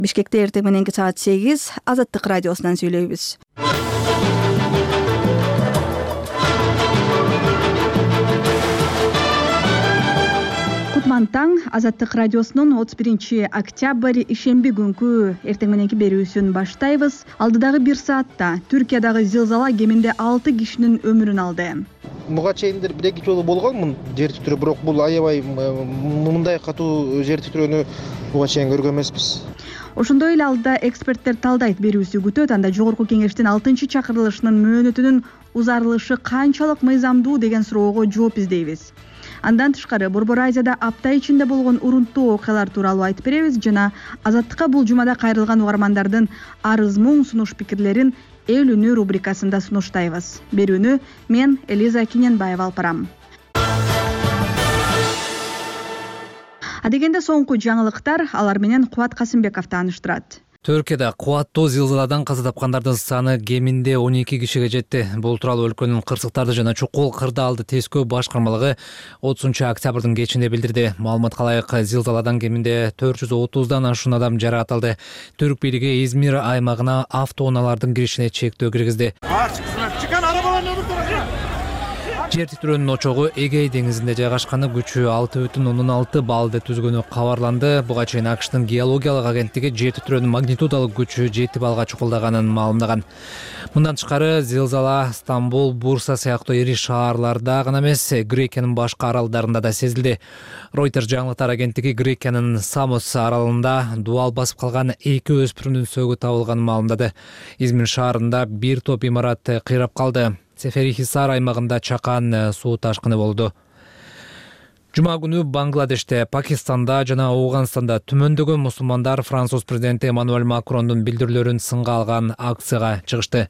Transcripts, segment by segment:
Бишкекте эртең мененки саат 8 Азаттык радиосунан сүйлөйбүз. Кутман таң Азаттык радиосунун 31 октябрь ишемби күнкү эртең мененки берүүсүн баштайбыз. Алдыдагы 1 саатта Түркиядагы зилзала кеминде 6 кишинин өмүрүн алды. Буга чейин бир-эки жолу болгонмун жер титирөө, бирок бул аябай мындай катуу жер титирөөнү буга чейин көргөн эмеспиз. Ошондой эле алдыда эксперттер талдайт берүүсү күтөт. Анда жогорку кеңештин 6-чакырылышынын мөөнөтүнүн узарылышы канчалык мыйзамдуу деген суроого жооп издейбиз. Андан тышкары Борбор Азияда апта ичинде болгон урунттуу окуялар тууралуу айтып беребиз жана Азаттыкка бул жумада кайрылган угармандардын арыз-муң сунуш пикирлерин эл үнү рубрикасында сунуштайбыз. Берүүнү мен Элиза Киненбаева алып барам. Адегенде соңку жаңылыктар, алар менен Кубат Касымбеков тааныштырат. Түркияда кубаттуу зилзаладан каза тапкандардын саны кеминде 12 кишиге жетти. Бул тууралуу өлкөнүн кырсыктарды жана чукул кырдаалды тескөө башкармалыгы 30 октябрдын кечинде билдирди. Маалыматка ылайык, зилзаладан кеминде 430дан ашуун адам жаракат. Түрк бийлиги Измир аймагына автоунаалардын киришине чектөө киргизди. Жер титирөөнүн очогу Эгей деңизинде жайгашканы, күчү 6,6 баллды түзгөнү кабарланды. Буга чейин АКШтын геологиялык агенттиги жер титирөөнүн магнитудалык күчү 7 баллга чукулдаганын маалымдаган. Мындан тышкары зилзала Стамбул, Бурса сыяктуу ири шаарларда гана эмес, Грекиянын башка аралдарында да сезилди. Reuters жаңылыктар агенттиги Грекиянын Самос аралында дуал басып калган 2 өспүрүмдүн сөөгү табылганын маалымдады. Измир шаарында бир топ имарат кыйрап калды. Сеферихисар аймагында чакан суу ташкыны болду. Жума күнү Бангладеште, Пакистанда жана Ауганстанда түмөндөгөн мусулмандар Француз президенти Эммануэль Макрондун билдирүүлөрүн сынга алган акцияга чыгышты.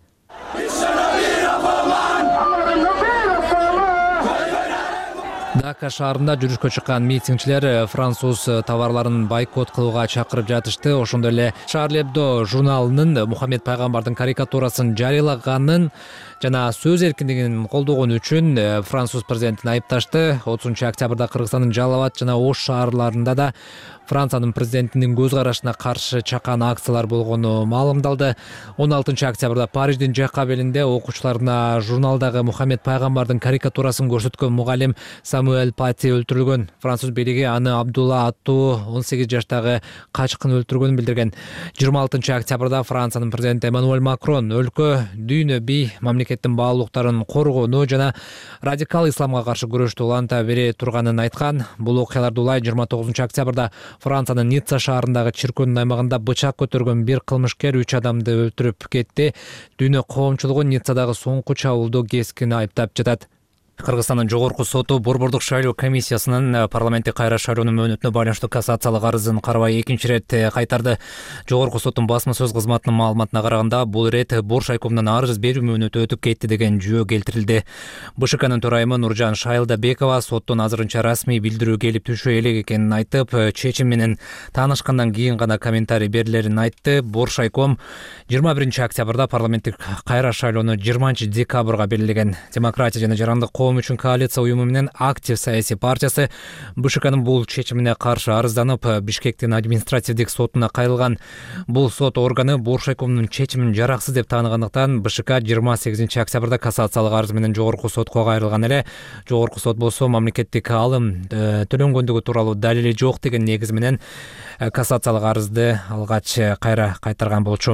Дака шаарында жүрүшкө чыккан митингчилер француз товарларын бойкот кылууга чакырып жатышты. Ошондой эле Charlie Hebdo журналынын Мухаммед пайгамбардын карикатурасын жарыялаганын жана сөз эркиндигин колдогон үчүн француз президентин айыпташты. 30 октябрда Кыргызстандын Жалал Абад жана Ош шаарларында да Франциянын президентинин көз карашына каршы чакан акциялар болгону маалымдалды. 16 октябрда Париждин Жакабелинде окуучуларына журналдагы Мухаммед пайгамбардын карикатурасын көрсөткөн мугалим Самуэль Пати өлтүрүлгөн. Француз бийлиги аны Абдулла аттуу 18 жаштагы качкын өлтүргөнүн билдирген. 26 октябрда Франциянын президенти Эммануэль Макрон өлкө, дүйнө, бий мамлекеттин баалуулуктарын коргоону жана радикал исламга каршы күрөштү уланта бере турганын айткан. Бул окуяларды улай 29 октябрда Франциянын Ницца шаарындагы чиркөөнүн аймагында бычак көтөргөн бир кылмышкер 3 адамды өлтүрүп кетти. Дүйнө коомчулугу Ниццадагы соңку чабуулду кескин айыптап жатат. Кыргызстандын жогорку соту Борбордук шайлоо комиссиясынын парламенттик кайра шайлоонун мөөнөтүнө байланыштуу кассациялык арызын карабай 2-чи рет кайтарды. Жогорку соттун басма сөз кызматынын маалыматына караганда, бул ирет Борш айкомунан арыз берүү мөөнөтү өтүп кетти деген жүйө келтирилди. БШКнын төрайымы Нуржан Шайлдабекова соттун азырынча расмий билдирүү келип түшө элек экенин айтып, чечим менен таанышкандан кийин гана комментарий берилерин айтты. Борш айком 21 октябрда парламенттик кайра шайлоону 20 декабрга белгилеген. Демократия жана жарандык коом үчүн коалиция уюму менен Актив саясий партиясы БШКнын бул чечимине каршы арызданып, Бишкектин административдик сотуна кайрылган. Бул сот органы Борш айкомунун чечимин жараксыз деп тааныгандыктан БШК 28 октябрда кассациялык арыз менен жогорку сотко кайрылган эле. Жогорку сот болсо мамлекеттик алым төлөнгөндүгү тууралуу далили жок деген негиз менен кассациялык арызды алгач кайра кайтарган болчу.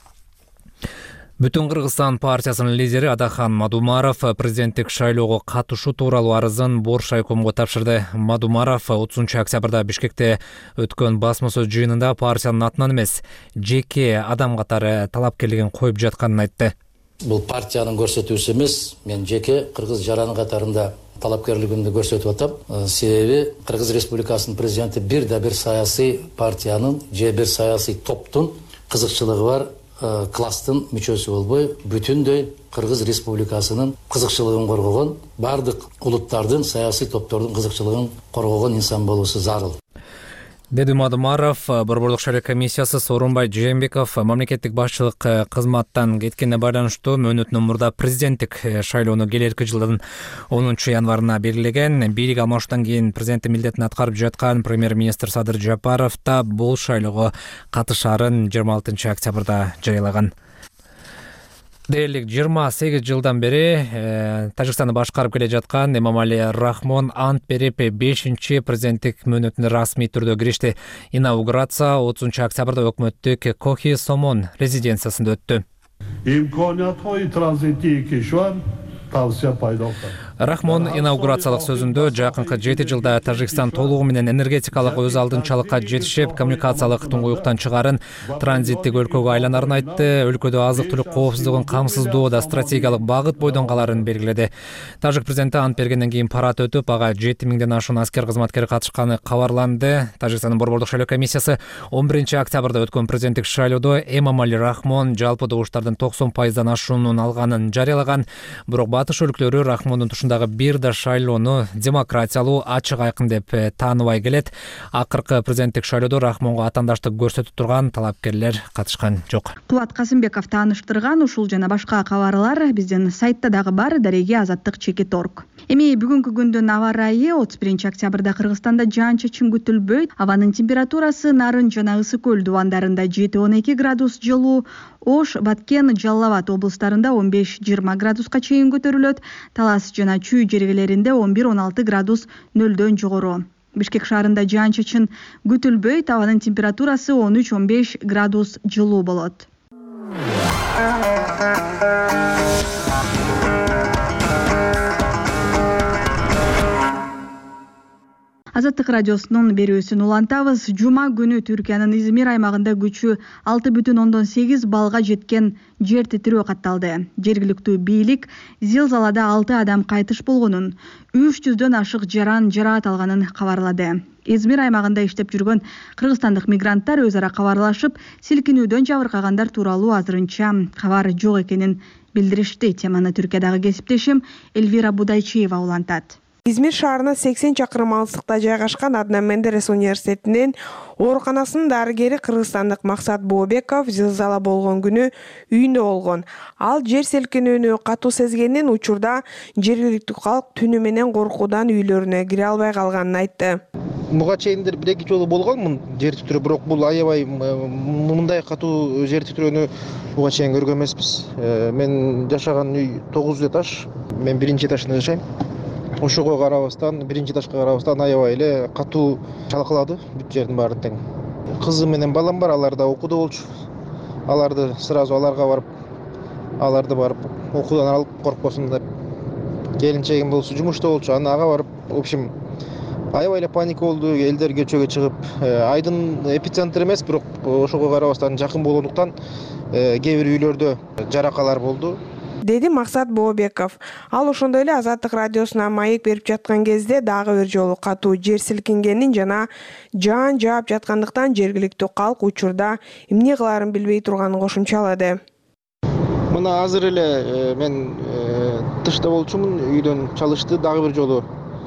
Бүтүн Кыргызстан партиясынын лидери Адахан Мадумаров президенттик шайлоого катышуу тууралуу арызын Борш айкомго тапшырды. Мадумаров 30 октябрда Бишкекте өткөн басма сөз жыйынында партиянын атынан эмес, жеке адам катары талапкерлигин коюп жатканын айтты. Бул партиянын көрсөтүүсү эмес, мен жеке кыргыз жараны катарында талапкерлигимди көрсөтүп атам. Себеби Кыргыз Республикасынын президенти бир да бир саясий партиянын же бир саясий топтун кызыкчылыгы бар класстын мүчөсү болбой, бүтүндөй Кыргыз Республикасынын кызыкчылыгын коргогон, бардык улуттардын саясий топтордун кызыкчылыгын коргогон инсан болуусу зарыл. деди Мадумаров. Борбордук шайлоо комиссиясы Сооронбай Жээнбеков мамлекеттик башчылык кызматтан кеткенине байланыштуу мөөнөтүнөн мурда президенттик шайлоону келерки жылдын 10 январына белгилеген. Бийлик алмашуудан кийин президенттик милдетин аткарып жаткан премьер-министр Садыр Жапаров да бул шайлоого катышаарын 26 октябрда жарыялаган. Дээрлик 28 жылдан бери Тажикстанды башкарып келе жаткан Эмомали Рахмон ант берип 5-чи президенттик мөөнөтүнө расмий түрдө киришти. Инаугурация 30 октябрда өкмөттүк Кохи Сомон резиденциясында өттү. İmkaniyatҳои транзити кишвар тавсия пайдо кард. Рахмон инаугурациялык сөзүндө жакынкы 7 жылда Тажикстан толугу менен энергетикалык өз алдынчалыкка жетишип, коммуникациялык туңгуюктан чыгарын, транзиттик өлкөгө айланарын айтты. Өлкөдө азык-түлүк коопсуздугун камсыздоодо стратегиялык багыт бойдон каларын белгиледи. Тажик президенти ант бергенден кийин парад өтүп, ага 7000ден ашуун аскер кызматкер катышканы кабарланды. Тажикстандын борбордук шайлоо комиссиясы 11 октябрда өткөн президенттик шайлоодо Эмомали Рахмон жалпы добуштардын 90% ашуунун алганын жарыялаган. Бирок батыш өлкөлөрү Рахмондун тушундагы бир да шайлоону демократиялуу, ачык, айкын деп тааныбай келет. Акыркы президенттик шайлоодо Рахмонго атаандаштык көрсөтүп турган талапкерлер катышкан жок. Кубат Касымбеков тааныштырган ушул жана башка кабарлар биздин сайтта дагы бар. Дареги azаттык.org. Эми бүгүнкү күндүн аба ырайы 31 октябрда Кыргызстанда жаан-чачын күтүлбөйт. Абанын температурасы Нарын жана Ысык көл дубандарында 7-12 градус жылуу, Ош, Баткен, Жалал Абад облустарында 15-20 градуска чейин көтөрүлөт. Талас жана Чүй жергелеринде 11-16 градус нөлдөн жогору. Бишкек шаарында жаан-чачын күтүлбөйт. Абанын температурасы 13-15 градус жылуу болот. Азаттык радиосунун берүүсүн улантабыз. Жума күнү Түркиянын Измир аймагында күчү 6,8 балга жеткен жер титирөө катталды. Жергиликтүү бийлик зилзалада 6 адам кайтыш болгонун, 300дөн ашык жараат алганын кабарлады. Измир аймагында иштеп жүргөн кыргызстандык мигранттар өз ара кабарлашып, силкинүүдөн жабыркагандар тууралуу азырынча кабар жок экенин билдиришти. Теманы Түркиядагы кесиптешим Эльвира Будайчиева улантат. Измир шаарына 80 чакырым алыстыкта жайгашкан Аднан Менделес университетинин ооруканасынын дарыгери кыргызстандык Максат Бообеков зилзала болгон күнү үйүндө болгон. Ал жер селкинүүнү катуу сезгенин, учурда жергиликтүү калк түнү менен коркуудан үйлөрүнө кире албай калганын айтты. Буга чейин бир-эки жолу болгонмун жер титирөө, бирок бул аябай мындай катуу жер титирөөнү буга чейин көргөн эмеспиз. Мен жашаган үй 9 этаж, мен 1-этажда жашайм. Ошого карабастан, 1-этажга карабастан аябай эле катуу чалкалады бүт жердин баары тең. Кызым менен балам бар, алар да окууда болчу. Аларды сразу аларга барып, аларды барып окуудан алып коркпосун деп. Келинчегим болсо жумушта болчу, ага барып, в общем, аябай эле паника болду, элдер көчөгө чыгып, айдын эпицентр эмес, бирок ошого карабастан жакын болгондуктан кээ бир үйлөрдө жаракалар болду, деди Максат Бообеков. Ал ошондой эле Азаттык радиосуна маек берип жаткан кезде дагы бир жолу катуу жер силкингенин жана жаан жаап жаткандыктан жергиликтүү калк учурда эмне кылаарын билбей турганын кошумчалады. Мына азыр эле мен тышта болчумун, үйдөн чалышты, дагы бир жолу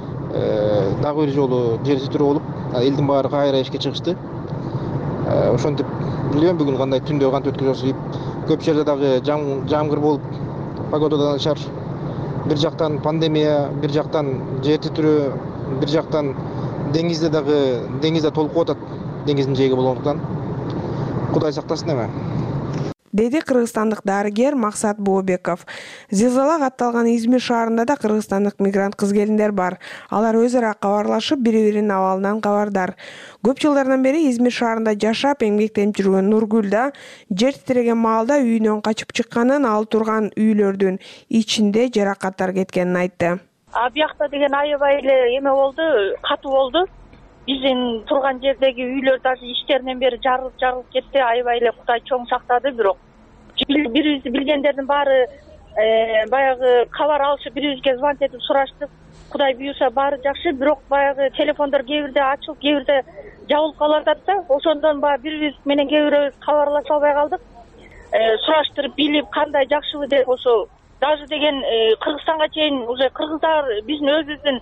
жер титирөө болуп, элдин баары кайра ишке чыгышты. Ошентип билбейм бүгүн кандай түндө кантип өткөзөбүз. Көп жерде дагы жамгыр болуп, погодадан начар. Бир жактан пандемия, бир жактан жер титирөө, бир жактан деңизде толкуп атат, деңиздин жээги болгондуктан. Кудай сактасын эме. Деди кыргызстандык дарыгер Максат Бообеков. Зилзала катталган Измир шаарында да кыргызстандык мигрант кыз-келиндер бар. Алар өз ара кабарлашып, бири-биринин абалынан кабардар. Көп жылдардан бери Измир шаарында жашап, эмгектенип жүргөн Нургүл да жер титиреген маалда үйүнөн качып чыкканын, ал турган үйлөрдүн ичинде жаракаттар кеткенин айтты. Биякта деген аябай эле эме болду, катуу болду. Биздин турган жердеги үйлөр даже ичтеринен бери жарылып кетти. Аябай эле Кудай чоң сактады, бирок бирибизди билгендердин баары баягы кабар алышып, бирибизге звонок этип сураштык. Кудай буюрса баары жакшы, бирок баягы телефондор кээ бирде ачылып, кээ бирде жабылып калып атат да. Ошондон баягы бирибиз менен кээ бирөөбүз кабарлаша албай калдык. Сураштырып билип кандай жакшыбы деп, ошо даже деген Кыргызстанга чейин уже кыргыздар биздин өзүбүздүн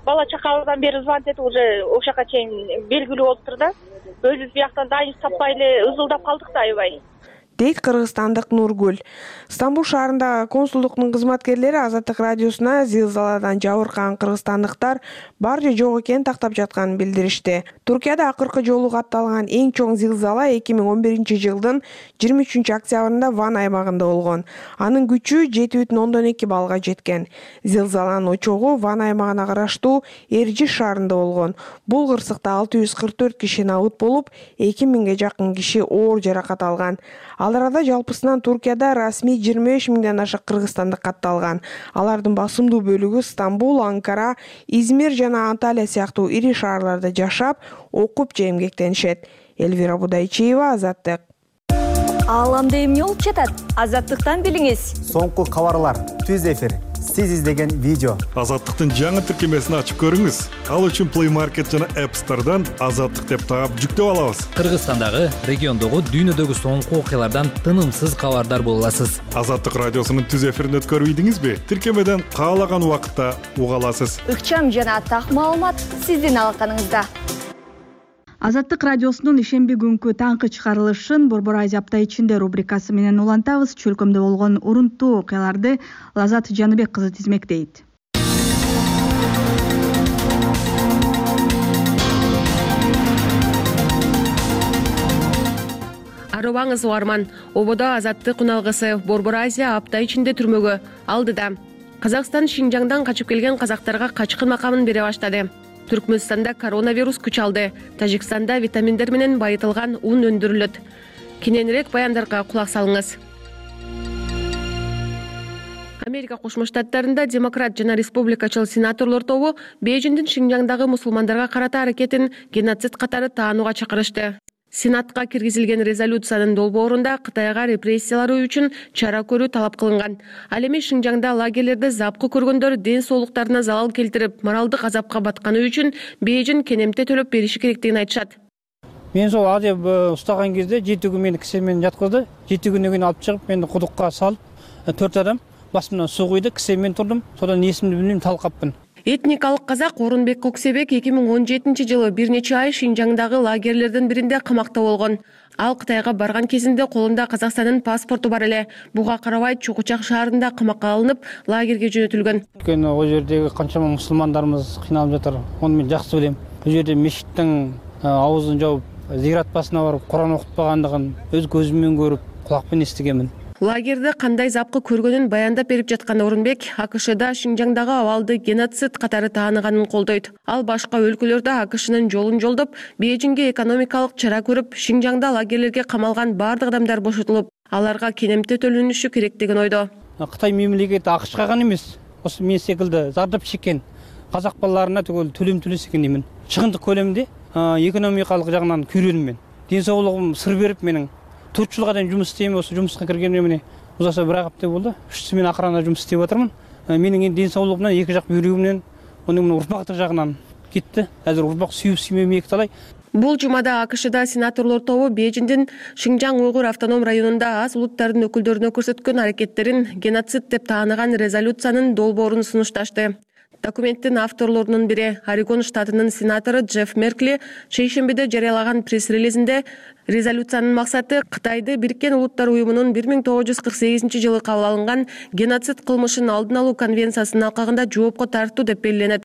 бала чакабыздан бери звонить этип уже ошол жака чейин белгилүү болуптур да. Өзүбүз бияктан дайын таппай эле ызылдап калдык да аябай, дейт кыргызстандык Нургүл. Стамбул шаарындагы консулдуктун кызматкерлери Азаттык радиосуна зилзаладан жабыркаган кыргызстандыктар бар же жок экенин тактап жатканын билдиришти. Туркияда акыркы жолу катталган эң чоң зилзала 2011-жылдын 23 октябрында Ван аймагында болгон. Анын күчү 7,2 баллга жеткен. Зилзаланын очогу Ван аймагына караштуу Эржиш шаарында болгон. Бул кырсыкта 644 киши набыт болуп, 2000ге жакын киши оор жаракат алган. Ал арада жалпысынан Туркияда расмий 25 миңден ашык кыргызстандык катталган. Алардын басымдуу бөлүгү Стамбул, Анкара, Измир жана Анталия сыяктуу ири шаарларда жашап, окуп же эмгектенишет. Элвира Будайчиева, Азаттык. Ааламда эмне болуп жатат? Азаттыктан билиңиз. Соңку кабарлар, түз эфир, сиз издеген видео. Азаттыктын жаңы тиркемесин ачып көрүңүз. Ал үчүн Play Market жана App Store'дан Азаттык деп таап жүктөп алабыз. Кыргызстандагы, региондогу, дүйнөдөгү соңку окуялардан тынымсыз кабардар боло аласыз. Азаттык радиосунун түз эфирин өткөрүп ийдиңизби? Тиркемеден каалаган убакытта уга аласыз. Ыкчам жана так маалымат сиздин алаканыңызда. Азаттык радиосунун ишемби күнкү таңкы чыгарылышын Борбор Азия апта ичинде рубрикасы менен улантабыз. Чөлкөмдө болгон урунттуу окуяларды Лазат Жаныбек кызы тизмектейт. Арыбаңыз угарман, ободо Азаттык уналгысы Борбор Азия апта ичинде түрмөгө алдыда. Казакстан Шинжаңдан качып келген казактарга качкын макамын бере баштады. Түркмөнстанда коронавирус күч алды. Тажикстанда витаминдер менен байытылган ун өндүрүлөт. Кененирээк баяндарга кулак салыңыз. Америка Кошмо Штаттарында демократ жана республикачыл сенаторлор тобу Бейжиңдин Шинжаңдагы мусулмандарга карата аракетин геноцид катары таанууга чакырышты. Сенатка киргизилген резолюциянын долбоорунда Кытайга репрессиялары үчүн чара көрүү талап кылынган. Ал эми Шинжаңда лагерлерде запкы көргөндөр ден соолуктарына залал келтирип, моралдык азапка батканы үчүн Бейжиң кенемте төлөп бериши керектигин айтышат. Мен сол адеп устаган кезде 7 күн мени кисемен жаткызды. 7 күндөн кийин алып чыгып, мени кудукка салып, 4 адам басымдан суу куйду, кисемен турдум. Содан эсимди билбейм, талкаппын. Этникалык казак Орунбек Көксебек 2017-жылы бир нече ай Шинжаңдагы лагерлердин биринде камакта болгон. Ал Кытайга барган кезинде колунда Казакстандын паспорту бар эле. Буга карабай Чукучак шаарында камакка алынып, лагерге жөнөтүлгөн. Өйткөнү ал жердеги канчама мусулмандарыбыз кыйналып жатыр. Аны мен жакшы билем. Бул жерде мешиттин аузун жауып, зират басына барып, Куран окутпагандыгын өз көзүмөн көрүп, кулакпен эстегенмин. Лагерде кандай запкы көргөнүн баяндап берип жаткан Орунбек АКШда Шинжаңдагы абалды геноцид катары тааныганын колдойт. Ал башка өлкөлөрдө АКШнын жолун жолдоп, Бейжиңге экономикалык чара көрүп, Шинжаңда лагерлерге камалган бардык адамдар бошотулуп, аларга кенемте төлөнүшү керек деген ойдо. Кытай мемлекети АКШга гана эмес, осы мен секилди зардап чеккен казак балдарына түгөл төлөм төлөсө экен деймин. Чыгындык көлөмдө экономикалык жагынан күйрөнүм мен. Ден соолугум сыр берип менин 4 жылга дейин жумус істейм, осы жумуска киргенимде міне узаса 1 апта болду. 3 мен акырана жумус істеп атырмын. Менин ден соолугумдан эки жак бүйрөгүмдөн, онун урпактык жагынан кетти. Азыр урпак сүйүп талай. Бул жумада АКШда сенаторлор тобу Бейжиңдин Шинжаң уйгур автоном районунда аз улуттардын өкүлдөрүнө көрсөткөн аракеттерин геноцид деп тааныган резолюциянын долбоорун сунушташты. Документтин авторлорунун бири Орегон штатынын сенатору Джефф Меркли шейшембиде жарыялаган пресс-релизинде резолюциянын максаты Кытайды Бириккен Улуттар уюмунун 1948-жылы кабыл алынган геноцид кылмышын алдын алуу конвенциясынын алкагында жоопко тартуу деп белгиленет.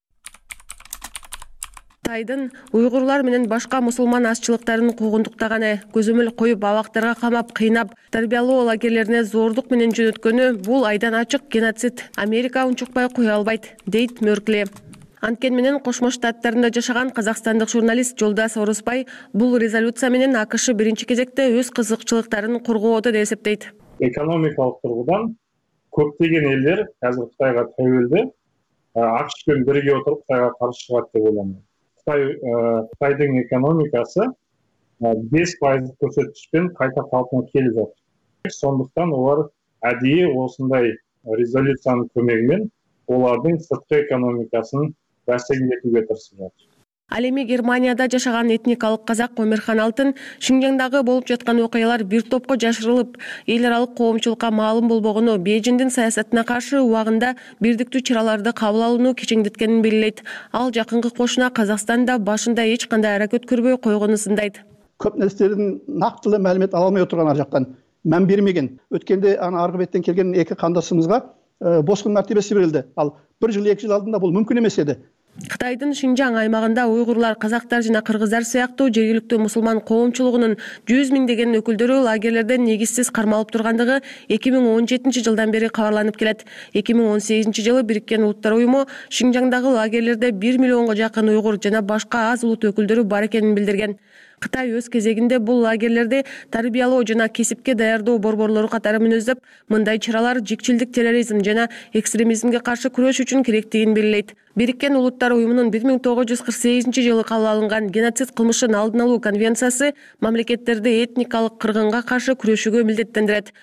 Кытайдын уйгурлар менен башка мусулман азчылыктарын куугунтуктаганы, көзөмөл коюп, абактарга камап, кыйнап, тарбиялоо лагерлерине зордук менен жөнөткөнү бул айдан ачык геноцид. Америка унчукпай кое албайт, дейт Меркли. Анткени менен Кошмо Штаттарында жашаган казакстандык журналист Жолдас Орусбай бул резолюция менен АКШ биринчи кезекте өз кызыкчылыктарын коргоодо деп эсептейт. Экономикалык тургудан көптөгөн элдер азыр Кытайга тәуелді, АКШ менен бирге отуруп Кытайга каршы чыгат деп ойлойм. Кытайдын экономикасы 5% көрсөткүчпен кайта калпына келип жатыр. Сондуктан олар адийи осундай резолюциянын көмөгү менен олардын сырткы экономикасын бәсекелетүүгө тырышып жатыр. Ал эми Германияда жашаган этникалык казак Омерхан Алтын Шинжаңдагы болуп жаткан окуялар бир топко жашырылып, эл аралык коомчулукка маалым болбогону, Бейжиңдин саясатына каршы убагында бирдиктүү чараларды кабыл алууну кечеңдеткенин белгилейт. Ал жакынкы кошуна Казакстанда башында эч кандай аракет көрбөй койгонун сындайт. Көп нерселердин нактылуу маалымат ала албай отурган ар жактан мән бермеген. Өткенде аркы беттен келген эки кандашыбызга босқын мәртебесі берилди. Ал 1 жыл 2 жыл алдында бул мүмкүн эмес эди. Кытайдын Шинжаң аймагында уйгурлар, казактар жана кыргыздар сыяктуу жергиликтүү мусулман коомчулугунун 100 миңдеген өкүлдөрү лагерлерден негизсиз кармалып тургандыгы 2017 жылдан бери кабарланып келет. 2018 жылы Бириккен Улуттар уюму Шинжаңдагы лагерлерде 1 миллионго жакын уйгур жана башка аз улут өкүлдөрү бар экенин билдирген. Кытай өз кезегинде бул лагерлерди тарбиялоо жана кесипке даярдоо борборлору катары мүнөздөп, мындай чаралар жикчилдик, терроризм жана экстремизмге каршы күрөш үчүн керектигин белгилейт. Бириккен Улуттар уюмунун 1948 жылы кабыл алынган геноцид кылмышын алдын алуу конвенциясы мамлекеттерди этникалык кыргынга каршы күрөшүүгө милдеттендирет.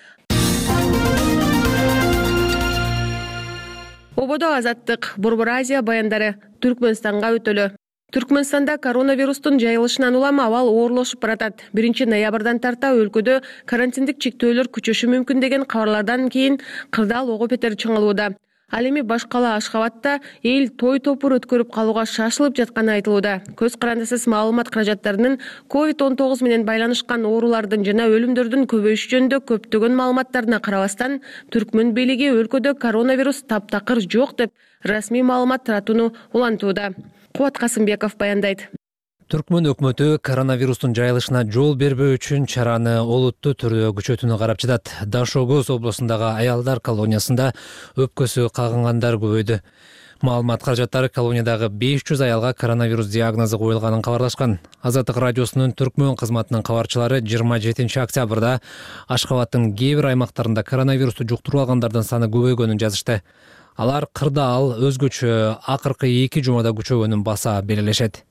Ободо азаттык, Борбор Азия баяндары Түркмөнстанга өтөлү. Түркмөнстанда коронавирустун жайылышынан улам абал оорлошуп баратат. 1 ноябрдан тарта өлкөдө карантиндик чектөөлөр күчөшү мүмкүн деген кабарлардан кийин кырдаал ого бетер чыңалууда. Ал эми башкала Ашхабадта эл той топур өткөрүп калууга шашылып жатканы айтылууда. Көз карандысыз маалымат каражаттарынын COVID-19 менен байланышкан оорулардын жана өлүмдөрдүн көбөйүшү жөнүндө көптөгөн маалыматтарына карабастан, Түркмөн бийлиги өлкөдө коронавирус таптакыр жок деп расмий маалымат таратууну улантууда. Кубат Касымбеков баяндайт. Түркмөн өкмөтү коронавирустун жайылышына жол бербөө үчүн чараны олуттуу түрдө күчөтүүнү карап жатат. Дашогоз облусундагы аялдар колониясында өпкөсү кагынгандар көбөйдү. Маалымат каражаттары колониядагы 500 аялга коронавирус диагнозу коюлганын кабарлашкан. Азаттык радиосунун Түркмөн кызматынын кабарчылары 27 октябрда Ашхабадтын кээ бир аймактарында коронавирусту жуктуруп алгандардын саны көбөйгөнүн жазышты. Алар кырдаал өзгөчө акыркы 2 жумада күчөгөнүн баса белгилешет.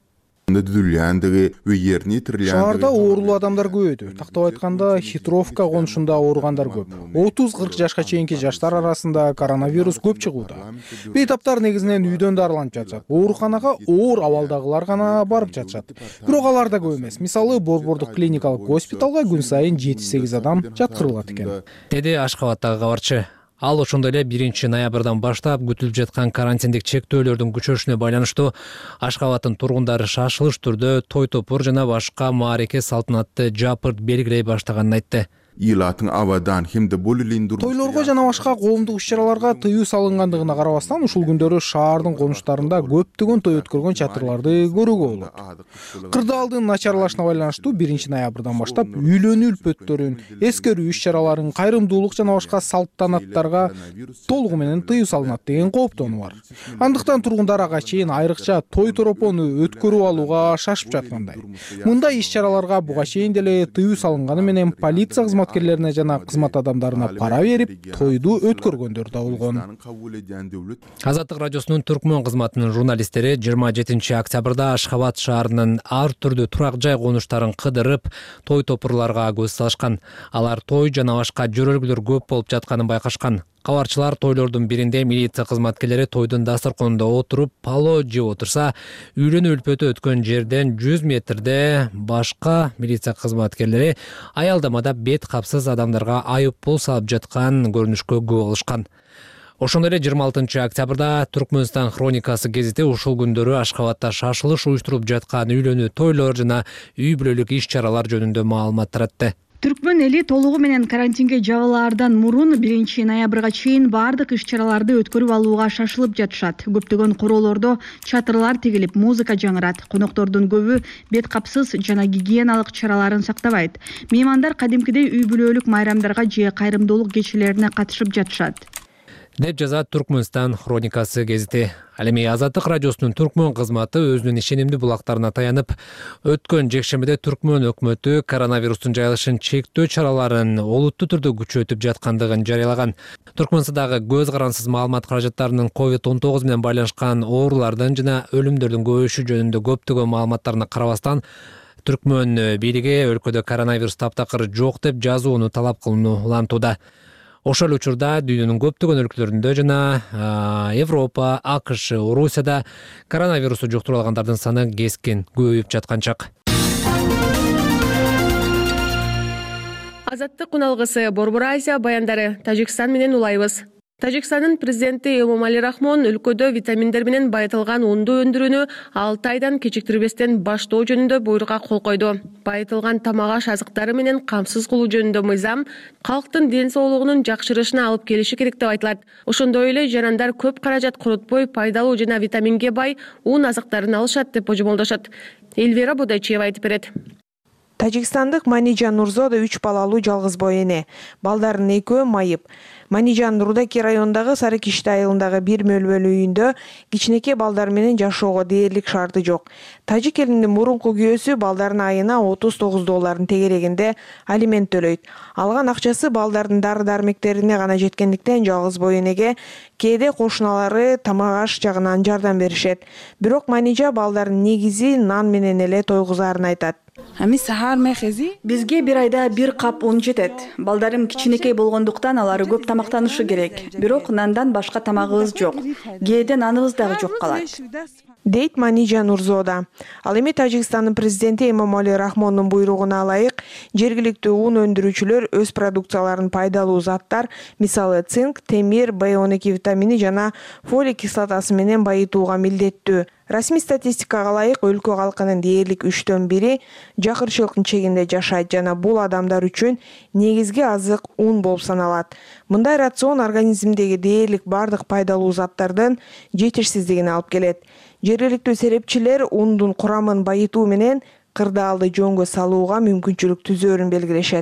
Шаарда оорулуу адамдар көбөйдү. Тактап айтканда, Хитровка конушунда ооругандар көп. 30-40 жашка чейинки жаштар арасында коронавирус көп чыгууда. Бейтаптар негизинен үйдөн дарыланып жатышат. Ооруканага оор абалдагылар гана барып жатышат. Бирок алар да көп эмес. Мисалы, Борбордук клиникалык госпиталга күн сайын 7-8 адам жаткырылат экен. Деди Ашхабадтагы кабарчы. Ал ошондой эле 1 ноябрдан баштап күтүлүп жаткан карантиндик чектөөлөрдүн күчөшүнө байланыштуу Ашхабадтын тургундары шашылыш түрдө той топур жана башка маареке салтанатты жапырт белгилей баштаганын айтты. Тойлорго жана башка коомдук иш-чараларга тыюу салынгандыгына карабастан, ушул күндөрү шаардын конуштарында көптөгөн той өткөргөн чатырларды көрүүгө болот. Кырдаалдын начарлашына байланыштуу 1 ноябрдан баштап үйлөнүү үлпөттөрүн, эскерүү иш-чараларын, кайрымдуулук жана башка салтанаттарга толугу менен тыюу салынат деген кооптонуу бар. Андыктан тургундар ага чейин айрыкча той торопону өткөрүп алууга шашып жаткандай. Мындай иш-чараларга буга чейин деле тыюу салынганы менен полиция кызматкерлерине жана кызмат адамдарына пара берип, тойду өткөргөндөр да болгон. Азаттык радиосунун Түркмөн кызматынын журналисттери 27 октябрда Ашхабад шаарынын ар түрдүү турак жай конуштарын кыдырып, той топурларга көз салышкан. Алар той жана башка жөрөлгүлөр көп болуп жатканын байкашкан. Кабарчылар тойлордун биринде милиция кызматкерлери тойдун дасторконунда отуруп, пало жеп отурса, үйлөнүү үлпөтү өткөн жерден 100 метрде башка милиция кызматкерлери аялдамада бет капсыз адамдарга айып пул салып жаткан көрүнүшкө күбө болушкан. Ошондой эле 26 октябрда Түркмөнстан хроникасы гезити ушул күндөрү Ашхабадта шашылыш уюштуруп жаткан үйлөнүү тойлор жана үй бүлөлүк иш-чаралар жөнүндө маалымат таратты. Түркмөн эли толугу менен карантинге жабылаардан мурун 1 ноябрга чейин бардык иш-чараларды өткөрүп алууга шашылып жатышат. Көптөгөн короолордо чатырлар тигилип, музыка жаңырат. Коноктордун көбү бет капсыз жана гигиеналык чараларын сактабайт. Меймандар кадимкидей үй бүлөлүк майрамдарга же кайрымдуулук кечелерине катышып жатышат, деп жазат Түркмөнстан хроникасы гезити. Ал эми Азаттык радиосунун Түркмөн кызматы өзүнүн ишенимдүү булактарына таянып, өткөн жекшембиде Түркмөн өкмөтү коронавирустун жайылышын чектөө чараларын олуттуу түрдө күчөтүп жаткандыгын жарыялаган. Түркмөнстандагы көз карансыз маалымат каражаттарынын COVID-19 менен байланышкан оорулардын жана өлүмдөрдүн көбөйүшү жөнүндө көптөгөн маалыматтарына карабастан, Түркмөн бийлиги өлкөдө коронавирус таптакыр жок деп жазууну талап кылууну улантууда. Ошол учурда дүйнөнүн көптөгөн өлкөлөрүндө жана Европа, АКШ, Орусияда коронавирусту жуктуруп алгандардын саны кескин көбөйүп жаткан чак. Азаттык уналгысы Борбор Азия баяндары. Тажикстан менен улайбыз. Тажикстандын президенти Эмомали Рахмон өлкөдө витаминдер менен байытылган унду өндүрүүнү 6 айдан кечиктирбестен баштоо жөнүндө буйрукка кол койду. Байытылган тамак аш азыктары менен камсыз кылуу жөнүндө мыйзам калктын ден соолугунун жакшырышына алып келиши керек деп айтылат. Ошондой эле жарандар көп каражат коротпой пайдалуу жана витаминге бай ун азыктарын алышат деп божомолдошот. Эльвира Бодайчиева айтып берет. Тажикстандык Манижан Нурзода 3 балалуу жалгыз бой эне. Балдарынын 2-өө майып. Манижан Рудаки районундагы Сарыкиште айылындагы бир мөлбөлүү үйүндө кичинекей балдар менен жашоого дээрлик шарты жок. Тажик элинин мурунку күйөөсү балдарына айына $39 тегерегинде алимент төлөйт. Алган акчасы балдардын дары-дармектерине гана жеткендиктен жалгыз бой энеге кээде кошуналары тамак аш жагынан жардам беришет. Бирок Манижа балдарын негизи нан менен эле тойгузаарын айтат. Бизге бир айда бир кап ун жетет. Балдарым кичинекей болгондуктан алар көп тамактанышы керек. Бирок нандан башка тамагыбыз жок. Кээде наныбыз дагы жок калат. Дейт Манижа Нурзода. Ал эми Тажикстандын президенти Эмомали Рахмондун буйругуна ылайык жергиликтүү ун өндүрүүчүлөр өз продукцияларын пайдалуу заттар, мисалы цинк, темир, B12 витамини жана фолий кислотасы менен байытууга милдеттүү. Расмий статистикага ылайык өлкө калкынын дээрлик 3/1 жакырчылыктын чегинде жашайт жана бул адамдар үчүн негизги азык ун болуп саналат. Мындай рацион организмдеги дээрлик бардык пайдалуу заттардын жетишсиздигине алып келет. Жергиликтүү серепчилер ундун курамын байытуу менен кырдаалды жөнгө салууга мүмкүнчүлүк түзөөрүн белгилешет.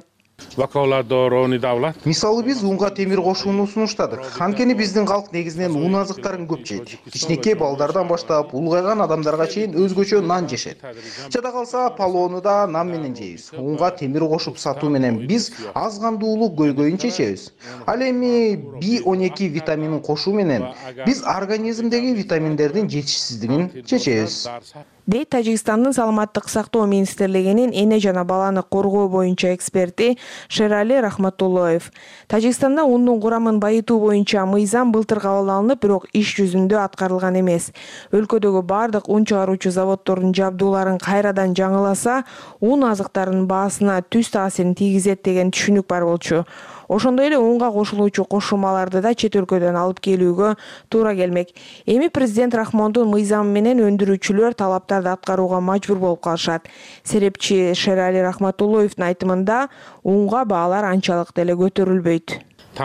Мисалы биз унга темир кошууну сунуштадык. Анткени биздин калк негизинен ун азыктарын көп жейт. Кичинекей балдардан баштап улгайган адамдарга чейин өзгөчө нан жешет. Жада калса палоону да нан менен жейбиз. Унга темир кошуп сатуу менен биз аз кандуулук көйгөйүн чечебиз. Ал эми B12 витаминин кошуу менен биз организмдеги витаминдердин жетишсиздигин чечебиз. Дейт Тажикстандын саламаттык сактоо министрлигинин эне жана баланы коргоо боюнча эксперти Шерали Рахматуллоев. Тажикстанда ундун курамын байытуу боюнча мыйзам былтыр кабыл алынып, бирок иш жүзүндө аткарылган эмес. Өлкөдөгү бардык ун чыгаруучу заводдордун жабдууларын кайрадан жаңыласа, ун азыктарынын баасына түз таасирин тийгизет деген түшүнүк бар болчу. Ошондой эле унга кошулуучу кошумаларды да чет өлкөдөн алып келүүгө туура келмек. Эми президент Рахмондун мыйзамы менен өндүрүүчүлөр талаптарды аткарууга мажбур болуп калышат. Серепчи Шерали Рахматуллоевдун айтымында унга баалар анчалык деле көтөрүлбөйт.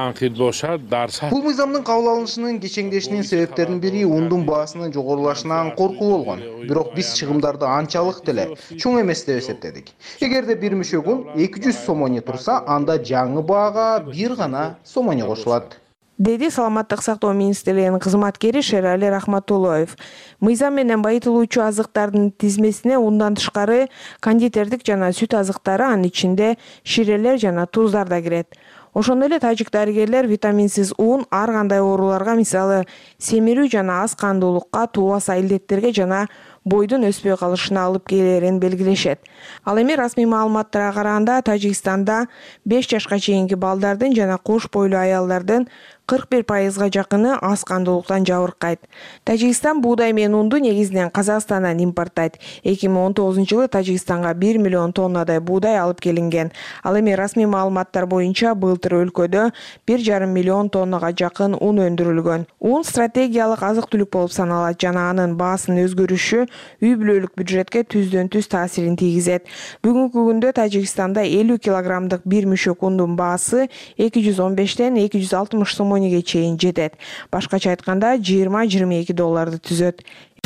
Бул мыйзамдын кабыл алынышынын кечеңдешинин себептеринин бири ундун баасынын жогорулашынан коркуу болгон. Бирок биз чыгымдарды анчалык деле чоң эмес деп эсептедик. Эгерде бир мүшөк ун 200 сомони турса, анда жаңы баага бир гана сомони кошулат. Деди саламаттык сактоо министрлигинин кызматкери Шерали Рахматуллоев. Мыйзам менен байытылуучу азыктардын тизмесине ундан тышкары кондитердик жана сүт азыктары, анын ичинде ширелер жана туздар да кирет. Ошондой эле тажик дарыгерлер витаминсиз ун ар кандай ооруларга, мисалы семирүү жана аз кандуулукка, туубаса илдеттерге жана бойдун өспөй калышына алып келерин белгилешет. Ал эми расмий маалыматтарга караганда Тажикстанда 5 жашка чейинки балдардын жана кош бойлуу аялдардын 41%га жакыны аз кандуулуктан жабыркайт. Тажикстан буудай менен унду негизинен Казакстандан импорттайт. 2019-жылы Тажикстанга 1 миллион тоннадай буудай алып келинген. Ал эми расмий маалыматтар боюнча былтыр өлкөдө 1,5 миллион тоннага жакын ун өндүрүлгөн. Ун стратегиялык азык-түлүк болуп саналат жана анын баасынын өзгөрүшү үй бүлөлүк бюджетке түздөн-түз таасирин тийгизет. Бүгүнкү күндө Тажикстанда 50 килограммдык бир мүшөк ундун баасы 215-тен 260 сомониге чейин жетет. Башкача айтканда $20-22 түзөт.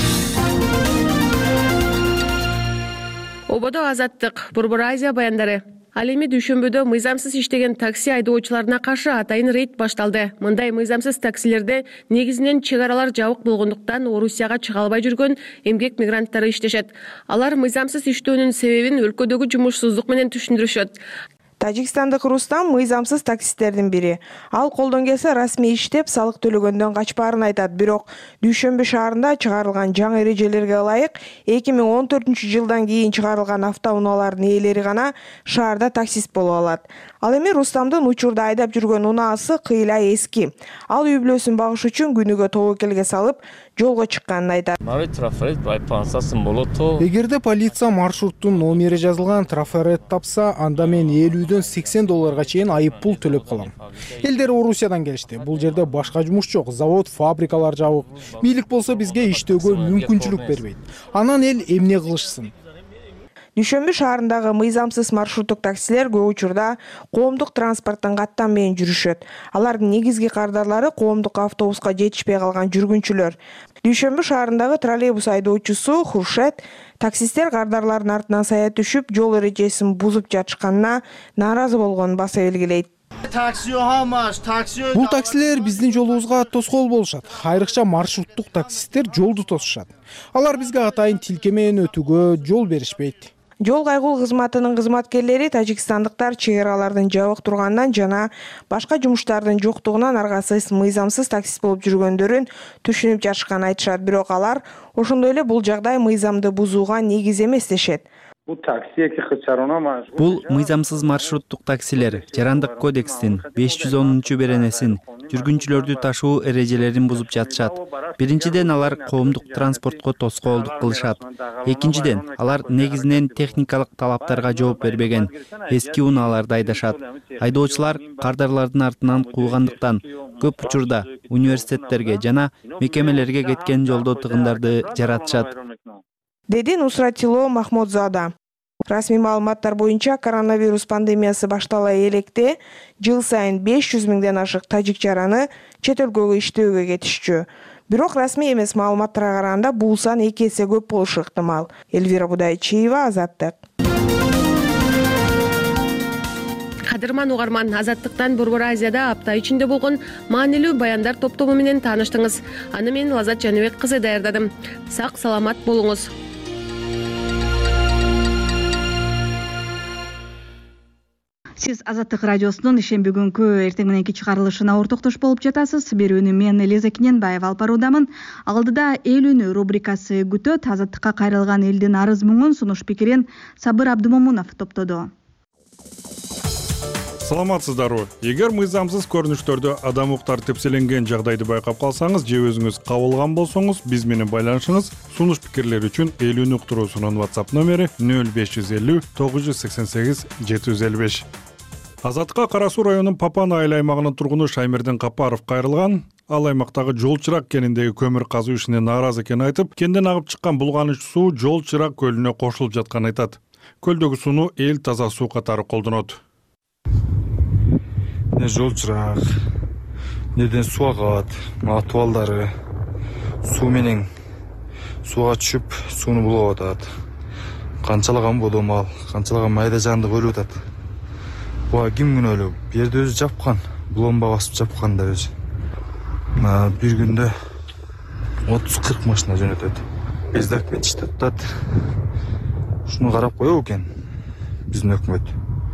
Ободо азаттык, Борбор Азия баяндары. Ал эми дүйшөмбүдө мыйзамсыз иштеген такси айдоочуларына каршы атайын рейд башталды. Мындай мыйзамсыз таксилерде негизинен чек аралар жабык болгондуктан Орусияга чыга албай жүргөн эмгек мигранттары иштешет. Алар мыйзамсыз иштөөнүн себебин өлкөдөгү жумушсуздук менен түшүндүрүшөт. Тажикстандык Рустам мыйзамсыз таксисттердин бири. Ал колдон келсе расмий иштеп, салык төлөгөндөн качпаарын айтат. Бирок Дүйшөмбү шаарында чыгарылган жаңы эрежелерге ылайык 2014-жылдан кийин чыгарылган автоунаалардын ээлери гана шаарда таксист боло алат. Ал эми Рустамдын учурда айдап жүргөн унаасы кыйла эски. Ал үй бүлөсүн багыш үчүн күнүгө тобокелге салып, жолго чыкканын айтат. Эгерде полиция маршруттун номери жазылган трафарет тапса, анда мен $50-80 чейин айып пул төлөп калам. Элдер Орусиядан келишти. Бул жерде башка жумуш жок, завод, фабрикалар жабык. Бийлик болсо бизге иштөөгө мүмкүнчүлүк бербейт. Анан эл эмне кылышсын? Дүйшөмбү шаарындагы мыйзамсыз маршруттук таксилер көп учурда коомдук транспорттун каттан менен жүрүшөт. Алардын негизги кардарлары коомдук автобуска жетишпей калган жүргүнчүлөр. Дүйшөмбү шаарындагы троллейбус айдоочусу Хуршет таксисттер кардарлардын артынан сая түшүп, жол эрежесин бузуп жатышканына нааразы болгонун баса белгилейт. Бул таксилер биздин жолубузга тоскоол болушат. Айрыкча маршруттук таксисттер жолду тосушат. Алар бизге атайын тилке менен өтүүгө жол беришпейт. Жол кайгул кызматынын кызматкерлери тажикстандыктар чек аралардын жабык турганынан жана башка жумуштардын жоктугунан аргасыз мыйзамсыз таксист болуп жүргөндөрүн түшүнүп жатышканын айтышат. Бирок алар ошондой эле бул жагдай мыйзамды бузууга негиз эмес дешет. Бул мыйзамсыз маршруттук таксилер Жарандык кодекстин 510 беренесин жүргүнчүлөрдү ташуу эрежелерин бузуп жатышат. Биринчиден, алар коомдук транспортко тоскоолдук кылышат. Экинчиден, алар негизинен техникалык талаптарга жооп бербеген эски унааларды айдашат. Айдоочулар кардарлардын артынан куугандыктан көп учурда университеттерге жана мекемелерге кеткен жолдо тыгындарды жаратышат, деди Нусратило Махмудзада. Расмий маалыматтар боюнча коронавирус пандемиясы баштала электе жыл сайын 500 миңден ашык тажик жараны чет өлкөгө иштөөгө кетишчү. Бирок расмий эмес маалыматтарга караганда бул сан 2 эсе көп болушу ыктымал. Элвира Будайчиева, Азаттык. Кадырман угарман, Азаттыктан Борбор Азияда апта ичинде болгон маанилүү баяндар топтому менен тааныштыңыз. Аны мен Лазат Жаныбек кызы даярдадым. Сак саламат болуңуз. Сиз Азаттык радиосунун ишемби күнкү эртең мененки чыгарылышына ортоктош болуп жатасыз. Берүүнү мен Элиза Кененбаева алып баруудамын. Алдыда эл үнү рубрикасы күтөт. Азаттыкка кайрылган элдин арыз муңун сунуш пикирин Сабыр Абдымомунов топтоду. Саламатсыздарбы? Эгер мыйзамсыз көрүнүштөрдө адам укуктары тепселенген жагдайды байкап калсаңыз же өзүңүз кабылган болсоңуз, биз менен байланышыңыз. Сунуш пикирлер үчүн эл үнү уктуруусунун WhatsApp номери 0550 988 755. Азаттыкка Кара Суу районунун Папан айыл аймагынын тургуну Шаймердин Капаров кайрылган. Ал аймактагы жол чырак кениндеги көмүр казуу ишине нааразы экенин айтып, кенден агып чыккан булганыч суу жол чырак көлүнө кошулуп жатканын айтат. Көлдөгү сууну эл таза суу катары колдонот. Не жол чырак, неден суу агат, атып балдары суу менен сууга түшүп, сууну булап атат. Канчалаган бодомал, канчалаган майда жанды өлүп атат. Буга ким күнөөлүү? Бу жерде өзү жапкан, булонба басып жапкан да өзү. Бир күндө 30-40 машина жөнөтөт. Бездак иштеп атат. Ушуну карап коебу экен биздин өкмөт.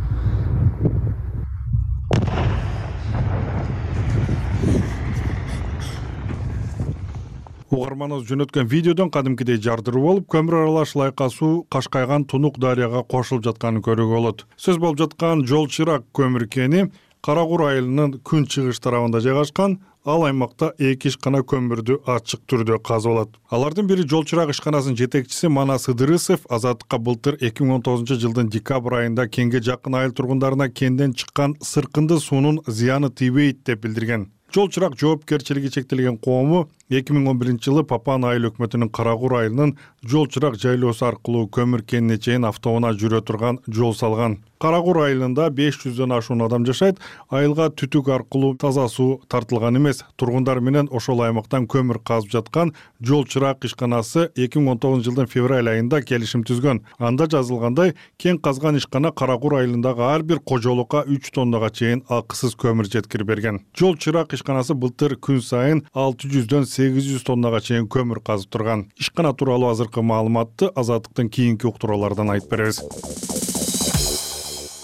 Угарманыбыз жөнөткөн видеодон кадимкидей жардыруу болуп, көмүр аралаш лайка суу Кашкайган Тунук дарыяга кошулуп жатканын көрүүгө болот. Сөз болуп жаткан жол чырак көмүр кени Карагур айылынын күн чыгыш тарабында жайгашкан. Ал аймакта 2 ишкана көмүрдү ачык түрдө казып алат. Алардын бири жол чырак ишканасынын жетекчиси Манас Ыдырысов Азаттыкка былтыр 2019 жылдын декабрь айында кенге жакын айыл тургундарына кенден чыккан сыркынды суунун зыяны тийбейт деп билдирген. Жол чырак жоопкерчилиги чектелген коому 2011-жылы Папан айыл өкмөтүнүн Карагур айылынын жол чырак жайлоосу аркылуу көмүр кенине чейин автоунаа жүрө турган жол салган. Карагур айылында 500дөн ашуун адам жашайт. Айылга түтүк аркылуу таза суу тартылган эмес. Тургундар менен ошол аймактан көмүр казып жаткан жол чырак ишканасы 2019 жылдын февраль айында келишим түзгөн. Анда жазылгандай, кен казган ишкана Карагур айылындагы ар бир кожолукка 3 тоннага чейин акысыз көмүр жеткирип берген. Жол чырак ишканасы былтыр күн сайын 600дөн 800 тоннага чейин көмүр казып турган. Ишкана тууралуу азыркы маалыматты Азаттыктын кийинки уктуруулардан айтып беребиз.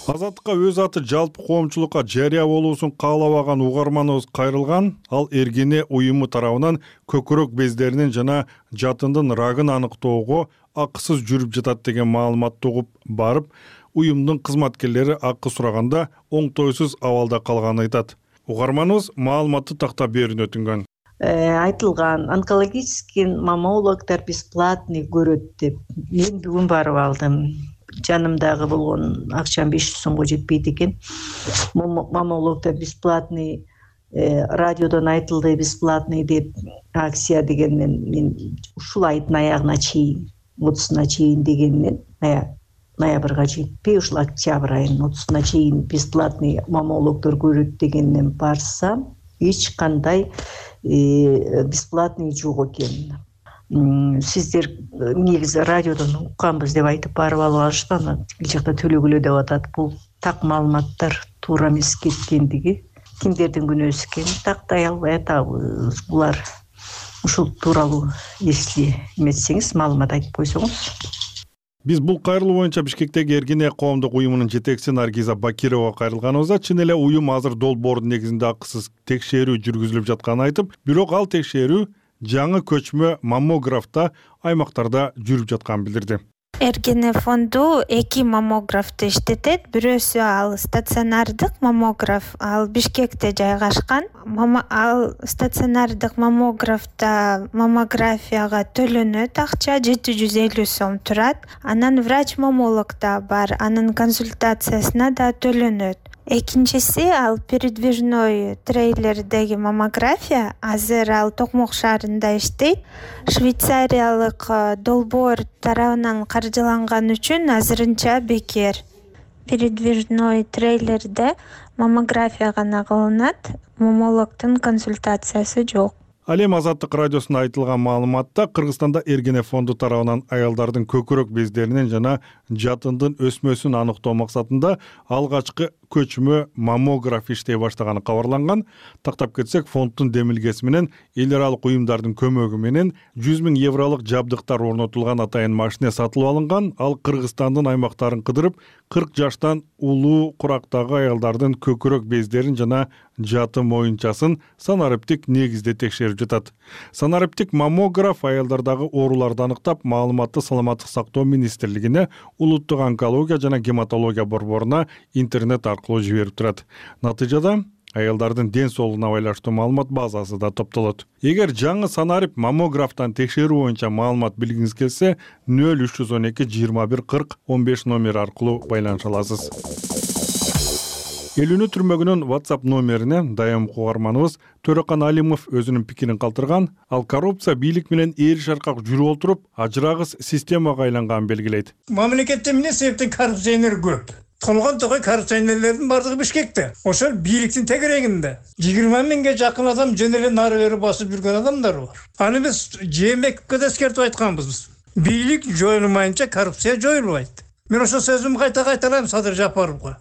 Азаттыкка өз аты жалпы коомчулукка жарыя болуусун каалабаган угарманыбыз кайрылган. Ал Эргене уюму тарабынан көкүрөк бездеринин жана жатындын рагын аныктоого акысыз жүрүп жатат деген маалыматты угуп барып, уюмдун кызматкерлери акы сураганда оңтойсуз абалда калганын айтат. Угарманыбыз маалыматты тактап берүүнү өтүнгөн. Айтылган онкологический маммологдор бесплатный көрөт деп мен бүгүн барып алдым. Жанымдагы болгон акчам 500 сомго жетпейт экен. Маммологдор бесплатный, радиодон айтылды бесплатный деп акция дегенмен мен ушул айдын аягына чейин 30-на чейин дегенмен ноябрга жетпей ушул октябрь айынын 30-на чейин бесплатный маммологдор көрөт дегеннен барсам эч кандай бесплатный жок экен. Сиздер негизи радиодон укканбыз деп айтып барып алып алышты, аны тил жакта төлөгүлө деп атат. Бул так маалыматтар туура эмес кеткендиги, кимдердин күнөөсү экенин тактай албай атабыз. Булар ушул тууралуу если эметсеңиз маалымат айтып койсоңуз. Биз бул кайрылуу боюнча Бишкектеги Эргене коомдук уюмунун жетекчиси Наргиза Бакирова кайрылганыбызда чын эле уюм азыр долбоордун негизинде акысыз текшерүү жүргүзүлүп жатканын айтып, бирок ал текшерүү жаңы көчмө маммографта аймактарда жүрүп жатканын билдирди. Эргене фонду 2 маммографты иштетет. Бирөөсү ал стационардык маммограф, ал Бишкекте жайгашкан. Ал стационардык маммографта маммографияга төлөнөт акча 750 сом турат. Анан врач-маммолог да бар, анын консультациясына да төлөнөт. Экинчиси ал передвижной трейлердеги маммография. Азыр ал Токмок шаарында иштейт. Швейцариялык долбоор тарабынан каржыланган үчүн азырынча бекер. Передвижной трейлерде маммография гана кылынат, маммологдун консультациясы жок. Ал эми Азаттык радиосунда айтылган маалыматта Кыргызстанда Эргене фонду тарабынан аялдардын көкүрөк бездеринин жана жатындын өсмөсүн аныктоо максатында алгачкы көчмө маммограф иштей баштаганы кабарланган. Тактап кетсек, фонддун демилгеси менен эл аралык уюмдардын көмөгү менен 100 000 евролук жабдыктар орнотулган атайын машина сатылып алынган. Ал Кыргызстандын аймактарын кыдырып, 40 жаштан улуу курактагы аялдардын көкүрөк бездерин жана жаты моюнчасын санариптик негизде текшерип жатат. Санариптик маммограф аялдардагы ооруларды аныктап, маалыматты Саламаттык сактоо министрлигине, улуттук онкология жана гематология борборуна интернет аркылуу жиберип турат. Натыйжада аялдардын ден соолугуна байланыштуу маалымат базасы да топтолот. Эгер жаңы санарип маммографтан текшерүү боюнча маалымат билгиңиз келсе, 0312 21 40 15 номер аркылуу байланыша аласыз. Элүүнү түрмөгүнүн WhatsApp номерине дайым угарманыбыз Төрөкан Алимов өзүнүн пикирин калтырган. Ал коррупция бийлик менен ээри шаркак жүрүп отуруп, ажырагыс системага айланганын белгилейт. Мамлекетте эмне себептен коррупционер көп? Толгон тогой коррупционерлердин бардыгы Бишкекте. Ошол бийликтин тегерегинде 20 миңге жакын адам жөн эле нары бери басып жүргөн адамдар бар. Аны биз Жээнбековке да эскертип айтканбыз. Бийлик жоюлмайынча коррупция жоюлбайт. Мен ошол сөзүмдү кайта-кайталайм Садыр Жапаровго.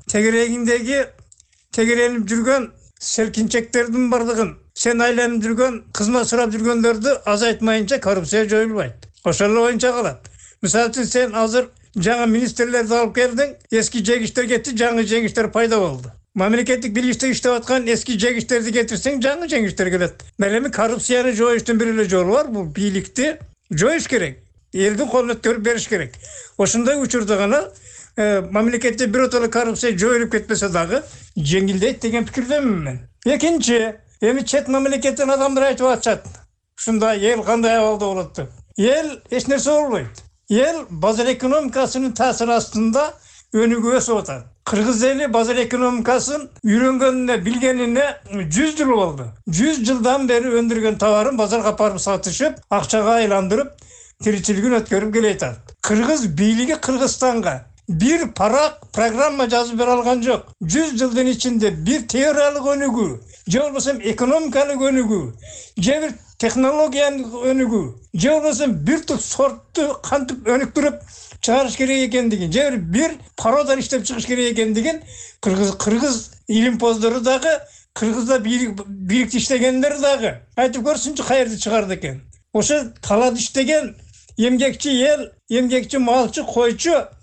Тегеренип жүргөн селкинчектердин бардыгын, сен айланып жүргөн, кызмат сурап жүргөндөрдү азайтмайынча коррупция жоюлбайт. Ошол эле боюнча калат. Мисалы үчүн сен азыр жаңы министрлерди алып келдиң, эски жегиштер кетти, жаңы жегиштер пайда болду. Мамлекеттик билгичте иштеп аткан эски жегиштерди кетирсең, жаңы жегиштер келет. Эми коррупцияны жоюштун бир эле жолу бар, бул бийликти жоюш керек. Элдин колуна өткөрүп бериш керек. Ошондой учурда гана мамлекетте биротоло коррупция жоюлуп кетпесе дагы жеңилдейт деген пикирдемин мен. Экинчи, эми чет мамлекеттен адамдар айтып атышат. Ушундай эл кандай абалда болот деп. Эл эч нерсе болбойт. Эл базар экономикасынын таасири астында өнүгүп өсүп атат. Кыргыз эли базар экономикасын үйрөнгөнүнө, билгенине 100 жыл болду. 100 жылдан бери өндүргөн товарын базарга апарып сатышып, акчага айландырып, тиричилигин өткөрүп келатат. Кыргыз бийлиги Кыргызстанга бир парак программа жазып бере алган жок. 100 жылдын ичинде бир теориялык өнүгүү, же болбосо экономикалык өнүгүү, же бир технологиялык өнүгүү, же болбосо бир туп сортту кантип өнүктүрүп чыгарыш керек экендигин, же бир пародар иштеп чыгыш керек экендигин кыргыз илимпоздору дагы, Кыргызда бийликти иштегендер дагы айтып көрсүнчү каерде чыгарды экен. Ошо талап иштеген эмгекчи эл, эмгекчи малчы, койчу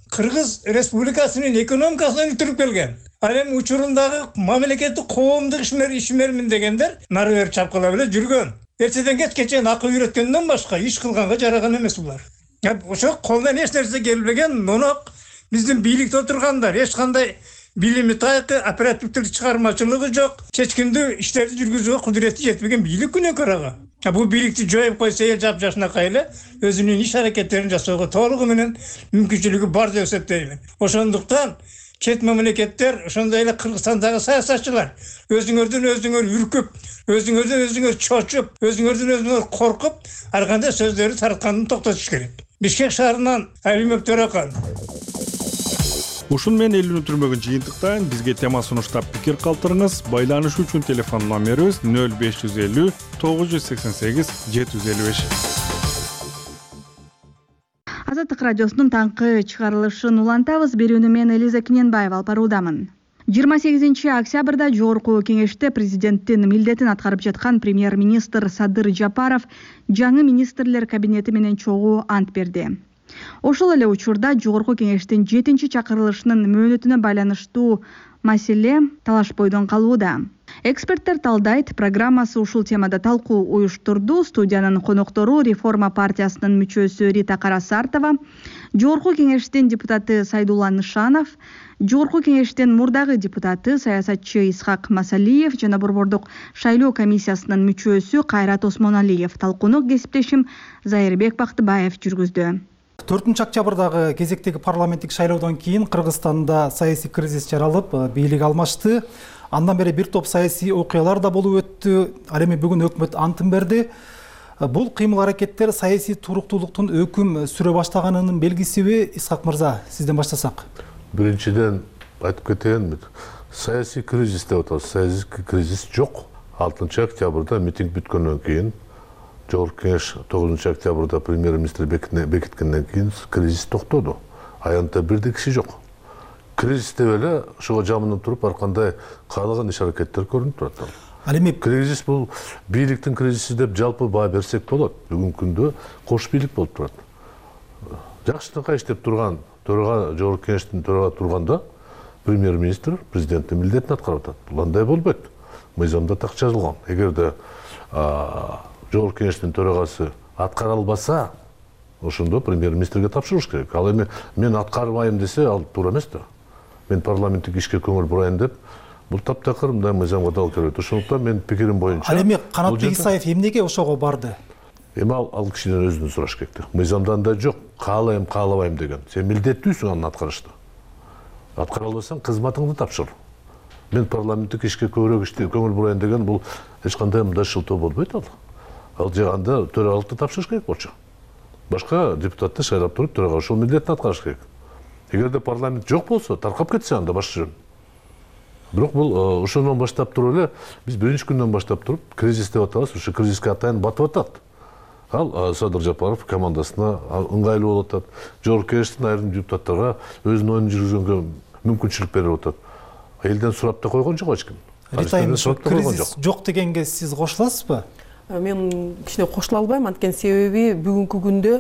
Кыргыз Республикасынын экономикасын өлтүрүп келген. Ал эми учурундагы мамлекеттик коомдук ишмермин дегендер нары бери чапкыла эле жүргөн. Эртеден кечке чейин акыл үйрөткөндөн башка иш кылганга жараган эмес булар. Ошо колдон эч нерсе келбеген нонок биздин бийликте отургандар эч кандай билими тайкы, оперативдик чыгармачылыгы жок, чечкиндүү иштерди жүргүзүүгө кудурети жетпеген бийлик күнөкөр ага. Бул бийликти жоюп койсо эл жапжашынакай эле өзүнүн иш аракеттерин жасоого толугу менен мүмкүнчүлүгү бар деп эсептейм. Ошондуктан чет мамлекеттер, ошондой эле Кыргызстандагы саясатчылар өзүңөрдөн үркүп, өзүңөр чочуп, өзүңөр коркуп, ар кандай сөздөрү таратканын токтотуш керек. Бишкек шаарынан Алимов Төрахан. Ушун менен элүүнү түрмөгүн жыйынтыктайын. Бизге тема сунуштап пикир калтырыңыз. Байланыш үчүн телефон номерибиз 0550 988 755. Азаттык радиосунун таңкы чыгарылышын улантабыз. Берүүнү мен Элиза Кененбаева алып баруудамын. 28 октябрда Жогорку кеңеште президенттин милдетин аткарып жаткан премьер-министр Садыр Жапаров жаңы министрлер кабинети менен чогуу ант берди. Ошол эле учурда Жогорку кеңештин 7 чакырылышынын мөөнөтүнө байланыштуу маселе талаш бойдон калууда. Эксперттер талдайт, программасы ушул темада талкуу уюштурду. Студиянын коноктору Реформа партиясынын мүчөсү Рита Карасартова, Жогорку кеңештин депутаты Сайдулла Нышанов, Жогорку кеңештин мурдагы депутаты саясатчы Исхак Масалиев жана Борбордук шайлоо комиссиясынын мүчөсү Кайрат Осмоналиев талкууну кесиптешим Зайырбек Бактыбаев жүргүздү. 4 октябрдагы кезектеги парламенттик шайлоодон кийин Кыргызстанда саясий кризис жаралып, бийлик алмашты. Андан бери бир топ саясий окуялар да болуп өттү. Ал эми бүгүн өкмөт антын берди. Бул кыймыл аракеттер саясий туруктуулуктун өкүм сүрө баштаганынын белгисиби? Исхак мырза, сизден баштасак. Биринчиден айтып кетейин, саясий кризис деп атабыз. Саясий кризис жок. 6 октябрда митинг бүткөндөн кийин, Жогорку кеңеш 9 октябрда премьер-министр бекиткенден кийин кризис токтоду. Аянтта бирде киши жок. Кризис деп эле ошого жамынып туруп, ар кандай каалаган иш аракеттер көрүнүп турат. Ал эми кризис бул бийликтин кризиси деп жалпы баа берсек болот. Бүгүнкү күндө кош бийлик болуп турат. Жакшынакай иштеп турган Жогорку кеңештин төрага турганда премьер-министр президенттин милдетин аткарып атат. Бул андай болбойт. Мыйзамда так жазылган. Эгерде Жогорку кеңештин төрагасы аткара албаса, ошондо премьер-министрге тапшырыш керек. Ал эми мен аткарбайм десе, ал туура эмес да. Мен парламенттик ишке көңүл бурайын деп, бул таптакыр мындай мыйзамга дал келет. Ошондуктан мен пикирим боюнча. Ал эми Канатбек Исаев эмнеге ошого барды? Эми ал кишиден өзүнөн сураш керек да. Мыйзамда андай жок. Каалайм, каалабайм деген. Сен милдеттүүсүң аны аткарышта. Аткара албасаң, кызматыңды тапшыр. Мен парламенттик ишке көбүрөөк көңүл бурайын деген бул эч кандай мындай шылтоо болбойт ал. Ал жаганда төрагалыкты тапшырыш керек болчу. Башка депутатты шайлап туруп төрага ошол милдетин аткарыш керек. Эгерде парламент жок болсо, таркап кетсе анда башка жөн. Бирок бул ошондон баштап туруп эле биз биринчи күндөн баштап туруп кризис деп атабыз, ошо кризиске атайын батып атат. Ал Садыр Жапаров командасына ыңгайлуу болуп атат. Жогорку кеңештин айрым депутаттарга өзүнүн оюн жүргүзгөнгө мүмкүнчүлүк берип атат. Элден сурап да койгон жок эч ким. Рита айым, кризис жок дегенге сиз кошуласызбы? Мен кичине кошула албайм, анткени себеби бүгүнкү күндө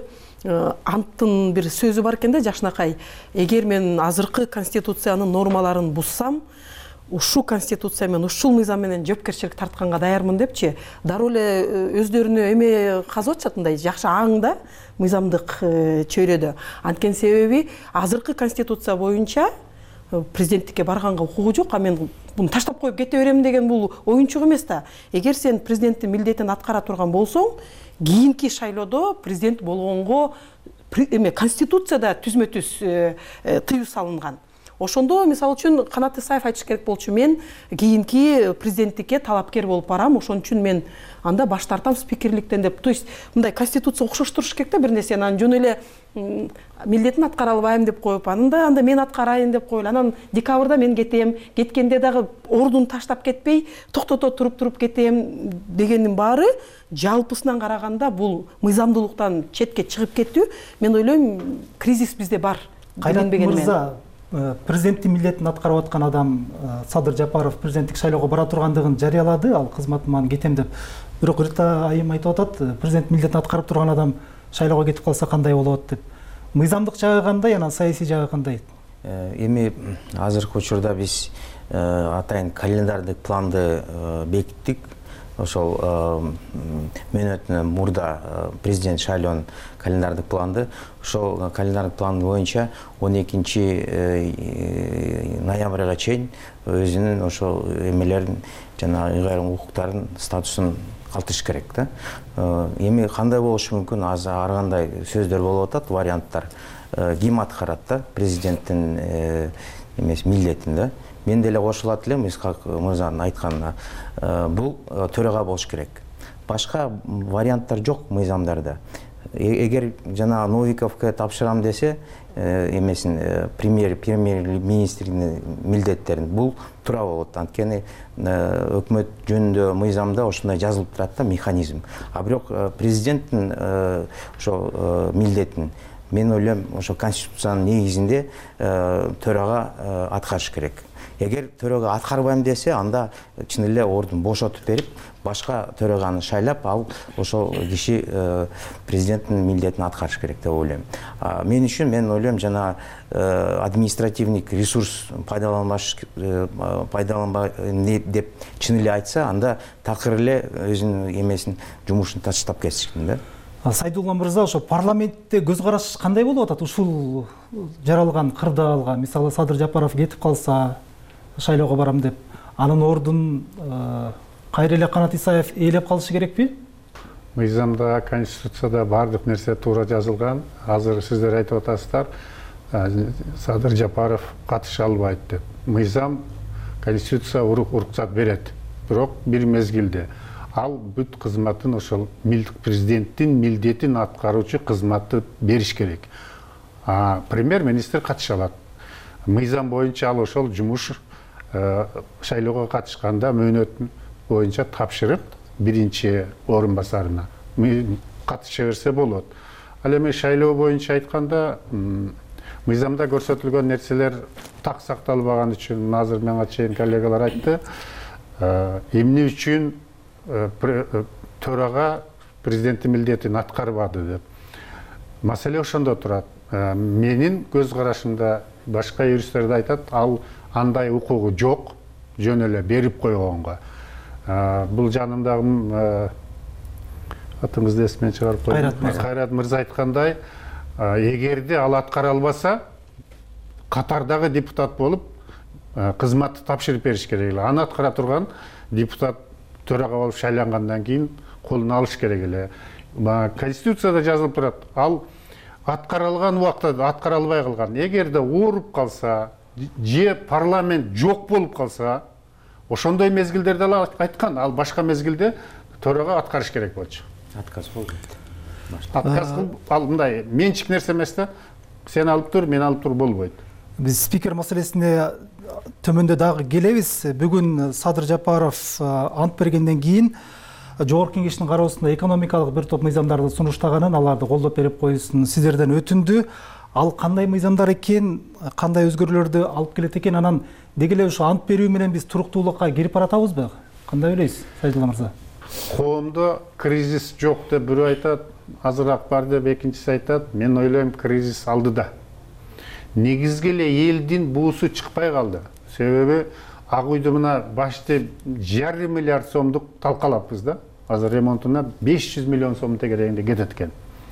анттын бир сөзү бар экен да, Жакшынакай. Эгер мен азыркы конституциянын нормаларын буссам, ушул конституция менен, ушул мыйзам менен жоопкерчилик тартканга даярмын депчи, дароо эле өздөрүнө эме казып атышат, мындай жакшы аң да мыйзамдык чөйрөдө. Анткени себеби азыркы конституция боюнча президенттикке барганга укугу жок, а мен буну таштап коюп кете берем деген бул оюнчук эмес да. Эгер сен президенттин милдетин аткара турган болсоң, кийинки шайлоодо президент болгонго конституцияда түзмө-түз тыюу салынган. Ошондо мисалы үчүн Канат Исаев айтыш керек болчу, мен кийинки президенттикке талапкер болуп барам, ошон үчүн мен анда баш тартам спикерликтен деп. То есть мындай конституция окшоштуруш керек да бир нерсени, анан жөн эле милдетин аткара албайм деп коюп, анда мен аткарайын деп коелу. Анан декабрда мен кетем, кеткенде дагы ордун таштап кетпей, токтото туруп кетем дегендин баары жалпысынан караганда бул мыйзамдуулуктан четке чыгып кетүү. Мен ойлойм, кризис бизде бар. Кайрат мырза, президенттин милдетин аткарып аткан адам Садыр Жапаров президенттик шайлоого бара тургандыгын жарыялады, ал кызматыман кетем деп. Бирок Рита айым айтып атат, президент милдетин аткарып турган адам шайлоого кетип калса кандай болот деп. мыйзамдык жагы кандай, анан саясий жагы кандай? Эми азыркы учурда биз атайын календардык планды бекиттик. Ошол мөөнөтүнөн мурда президент шайлоонун календардык планды. Ошол календардык план боюнча 12 ноябрга чейин өзүнүн ошол эмелерин жана ыйгарым укуктарын статусун калтырыш керек да. Эми кандай болушу мүмкүн? Ар кандай сөздөр болуп атат, варианттар. Ким аткарат да президенттин эмес милдетин да. Мен деле кошулат элем Исхак мырзанын айтканына. Бул төрага болуш керек. Башка варианттар жок мыйзамдарда. Эгер жана Новиковго тапшырам десе, эмесин премьер-министрдин милдеттерин бул туура болот. Анткени өкмөт жөнүндө мыйзамда ошондой жазылып турат да механизм. А бирок президенттин ошо милдетин мен ойлойм ошо конституциянын негизинде төрага аткарыш керек. Эгер төрага аткарбайм десе, анда чын эле ордун бошотуп берип, башка төраганы шайлап, ал ошол киши президенттин милдетин аткарыш керек деп ойлойм. Мен үчүн мен ойлойм жана административдик ресурс пайдаланбай деп чын эле айтса, анда такыр эле өзүнүн эмесин жумушун таштап кетишкен да. Сайдулла мырза, ошо парламентте көз караш кандай болуп атат ушул жаралган кырдаалга? Мисалы Садыр Жапаров кетип калса, шайлоого барам деп, анын ордун кайра эле Канат Исаев ээлеп калышы керекпи? Мыйзамда, конституцияда бардык нерсе туура жазылган. Азыр сиздер айтып атасыздар, Садыр Жапаров катыша албайт деп. Мыйзам, конституция уруксат берет. Бирок бир мезгилде ал бүт кызматын ошол президенттин милдетин аткаруучу кызматты бериш керек. Премьер-министр катыша алат. Мыйзам боюнча ал ошол жумуш шайлоого катышканда мөөнөт боюнча тапшырып биринчи орун басарына катыша берсе болот. Ал эми шайлоо боюнча айтканда мыйзамда көрсөтүлгөн нерселер так сакталбаган үчүн азыр мага чейин коллегалар айтты. Эмне үчүн төрага президенттин милдетин аткарбады деп. Маселе ошондо турат. Менин көз карашымда башка юристтер айтат, ал андай укугу жок, жөн эле берип койгонго. Бул жанымдагы атыңызды эсимен чыгарып койдум. Кайрат мырза айткандай, эгерде ал аткара албаса, катардагы депутат болуп кызматты тапшырып бериш керек эле. Аны аткара турган депутат төрага болуп шайлангандан кийин колуна алыш керек эле. Конституцияда жазылып турат. Ал аткарылган убакта аткара албай калган. Эгерде ооруп калса, же парламент жок болуп калса, ошондой мезгилдерде ал айткан, ал башка мезгилде төрага аткарыш керек болчу. Отказ болду. Отказ ал мындай менчик нерсе эмес да. Сен алып тур, мен алып тур болбойт. Биз спикер маселесине төмөндө дагы келебиз. Бүгүн Садыр Жапаров ант бергенден кийин Жогорку Кеңештин кароосунда экономикалык бир топ мыйзамдарды сунуштаганын, аларды колдоп берип коюшун сиздерден өтүндү. Ал кандай мыйзамдар экен, кандай өзгөрүүлөрдү алып келет экен, анан деги эле ушу ант берүү менен биз туруктуулукка кирип баратабызбы? Кандай ойлойсуз, Сайдулла мырза? Коомдо кризис жок деп бирөө айтат, азыраак бар деп экинчиси айтат. Мен ойлойм, кризис алдыда. Негизги эле элдин буусу чыкпай калды. Себеби Ак үйдө мына башты 1,5 миллиард сомдук талкалаппыз да. Азыр ремонтуна 500 миллион сом тегерегинде кетет экен.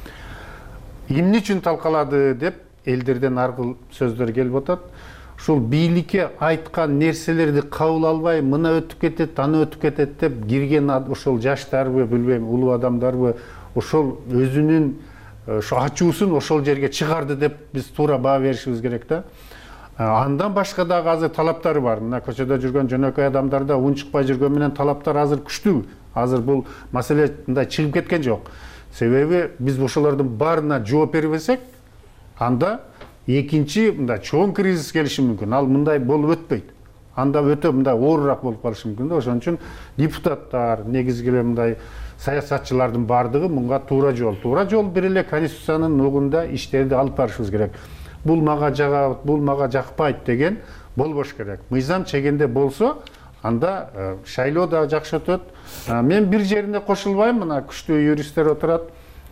Эмне үчүн талкалады деп элдерден аркыл сөздөр келип атат. Ушул бийликке айткан нерселерди кабыл албай, мына өтүп кетет, аны өтүп кетет деп кирген ошол жаштарбы, билбейм, улуу адамдарбы, ошол өзүнүн ошо ачуусун ошол жерге чыгарды деп биз туура баа беришибиз керек да. Андан башка дагы азыр талаптары бар. Мына көчөдө жүргөн жөнөкөй адамдарда ун чыкпай жүргөн менен талаптар азыр күчтүү. Азыр бул маселе мындай чыгып кеткен жок. Себеби биз ошолордун баарына жооп бербесек, анда экинчи мындай чоң кризис келиши мүмкүн. Ал мындай болуп өтпөйт. Анда өтө мындай оорураак болуп калышы мүмкүн да. Ошон үчүн депутаттар, негизги эле мындай саясатчылардын баардыгы мунга туура жол бир эле конституциянын нугунда иштерди алып барышыбыз керек. Бул мага жагат, бул мага жакпайт деген болбош керек. Мыйзам чегинде болсо, анда шайлоо да жакшы өтөт. Мен бир жерине кошулбайм, мына күчтүү юристтер отурат.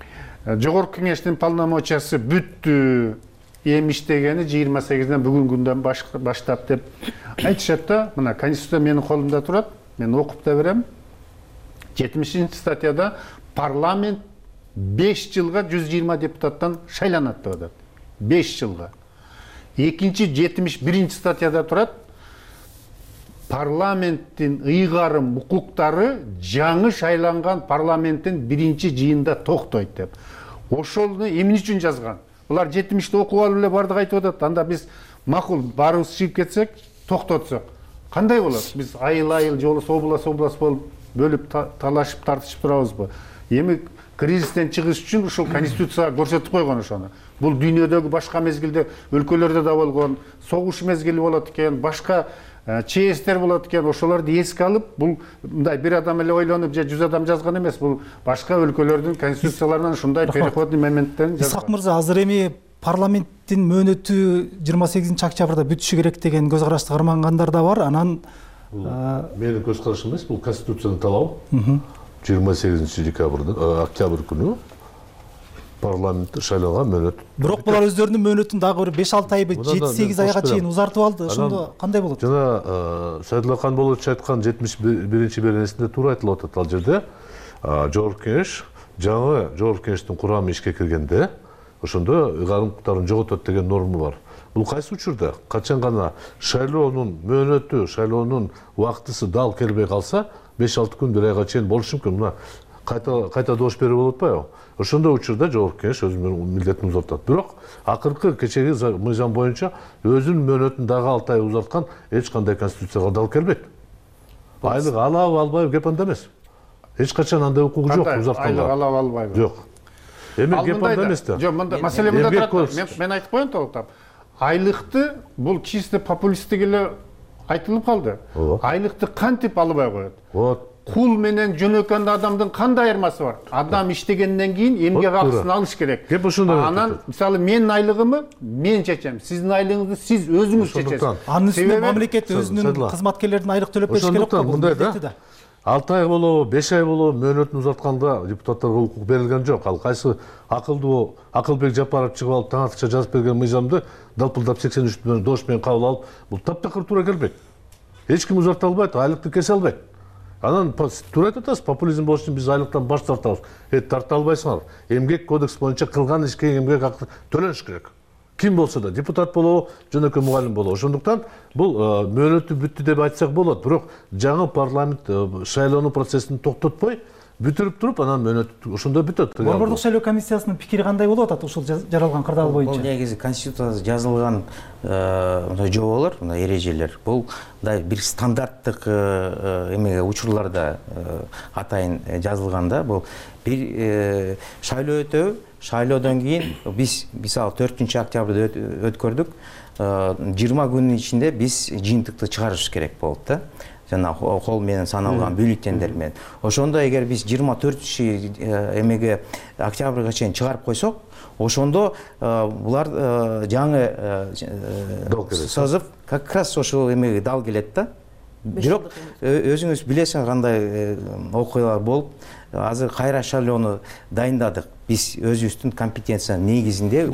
Жогорку кеңештин полномочиясы бүттү, эми иштегени 28-ден бүгүнкү күндөн баштап деп айтышат да. Мына Конституция менин колумда турат, мен окуп да берем. 70-статьяда парламент 5 жылга 120 депутаттан шайланат деп атат. 5 жылга. Экинчи 71-статьяда турат, парламенттин ыйгарым укуктары жаңы шайланган парламенттин биринчи жыйында токтойт деп. Ошону эмне үчүн жазган? Булар 70-те окуп алып эле бардык айтып атат. Анда биз макул баарыбыз чыгып кетсек, токтотсок кандай болот? Биз айыл же область болуп бөлүп талашып тартышып турабызбы? Эми кризистен чыгыш үчүн ушул конституцияга көрсөтүп койгон ошону. Бул дүйнөдөгү башка мезгилде өлкөлөрдө да болгон, согуш мезгили болот экен, башка чеэстер болот экен, ошолорду эске алып, бул мындай бир адам эле ойлонуп же 100 адам жазган эмес, бул башка өлкөлөрдүн конституцияларынан ушундай переходный моменттерин жазган. Исак мырза, азыр эми парламенттин мөөнөтү 28-октябрда бүтүшү керек деген көз карашты кармангандар да бар. Анан менин көз карашым эмес, бул конституциянын талабы. 28 октябрь күнү парламентте шайланган мөөнөт. Бирок булар өздөрүнүн мөөнөтүн дагы бир 5-6 айбы 7-8 айга чейин узартып алды. Ошондо кандай болот? Жана Сайдулла Канболович айткан 71-беренчи беренесинде туура айтылып атат ал жерде. Жогорку кеңеш, жаңы жогорку кеңештин курамы ишке киргенде, ошондо ыйгарым укуктарын жоготот деген норма бар. Бул кайсы учурда? Качан гана шайлоонун мөөнөтү, шайлоонун убактысы дал келбей калса, 5-6 күн бир айга чейин болушу мүмкүн. Мына кайта добуш берүү болуп атпайбы? Ошондой учурда жогорку кеңеш өзүнүн милдетин узартат. Бирок акыркы кечеги мыйзам боюнча өзүнүн мөөнөтүн дагы 6 ай узарткан эч кандай конституцияга дал келбейт. Айлык алабы албайбы кеп анда эмес. Эч качан андай укугу жок узартканга. Айлык алабы албайбы? Жок. Эми кеп анда эмес да. Жок, мында маселе мында турат. Мен айтып коеюн толуктап. Айлыкты бул чисто популисттик эле айтылып калды. Айлыкты кантип албай коет? Вот. Кул менен жөнөкөн адамдын кандай айырмасы бар? Адам иштегенден кийин эмгек акысын алыш керек. Анан мисалы менин айлыгымы мен чечем, сиздин айлыгыңызды сиз өзүңүз чечесиз. Анын үстүнө мамлекет өзүнүн кызматкерлердин айлык төлөп бериш керек го. Мындай да. 6 ай болобу, 5 ай болобу мөөнөтүн узартканда депутаттарга укук берилген жок. Ал кайсы акылдуу Акылбек Жапаров чыгып алып таң атыкча жазып берген мыйзамды далпылдап 83 добуш менен кабыл алып, бул таптакыр туура келбейт. Эч ким узарта албайт, айлыкты кесе албайт. Анан туура айтып атасыз, популизм болуш үчүн биз айлыктан баш тартабыз. Тарта албайсыңар. Эмгек кодекс боюнча кылган ишке эмгек акы төлөнүш керек. Ким болсо да, депутат болобу, жөнөкөй мугалим болобу. Ошондуктан бул мөөнөтү бүттү деп айтсак болот. Бирок жаңы парламент шайлоонуу процессин токтотпой, бүтүрүп туруп, анан мөөнөт ошондо бүтөт. Борбордук шайлоо комиссиясынын пикири кандай болуп атат ушул жаралган кырдаал боюнча? Бул негизи конституцияда жазылган жоболор, эрежелер. Бул бир стандарттык эмеге учурларда атайын жазылганда, бул бир шайлоо өтөбү, шайлоодон кийин биз мисалы 4-октябрда өткөрдүк. 20 күнүн ичинде биз жыйынтыкты чыгарыш керек болот да. Жана кол менен саналган бюллетендер менен. Ошондо эгер биз 24 эмеге октябрга чейин чыгарып койсок, ошондо булар жаңы созуп как раз ошол эмеге дал келет да. Бирок өзүңүз билесиңер кандай окуялар болуп, азыр кайра шайлоону дайындадык. Биз өзүбүздүн компетенциянын негизинде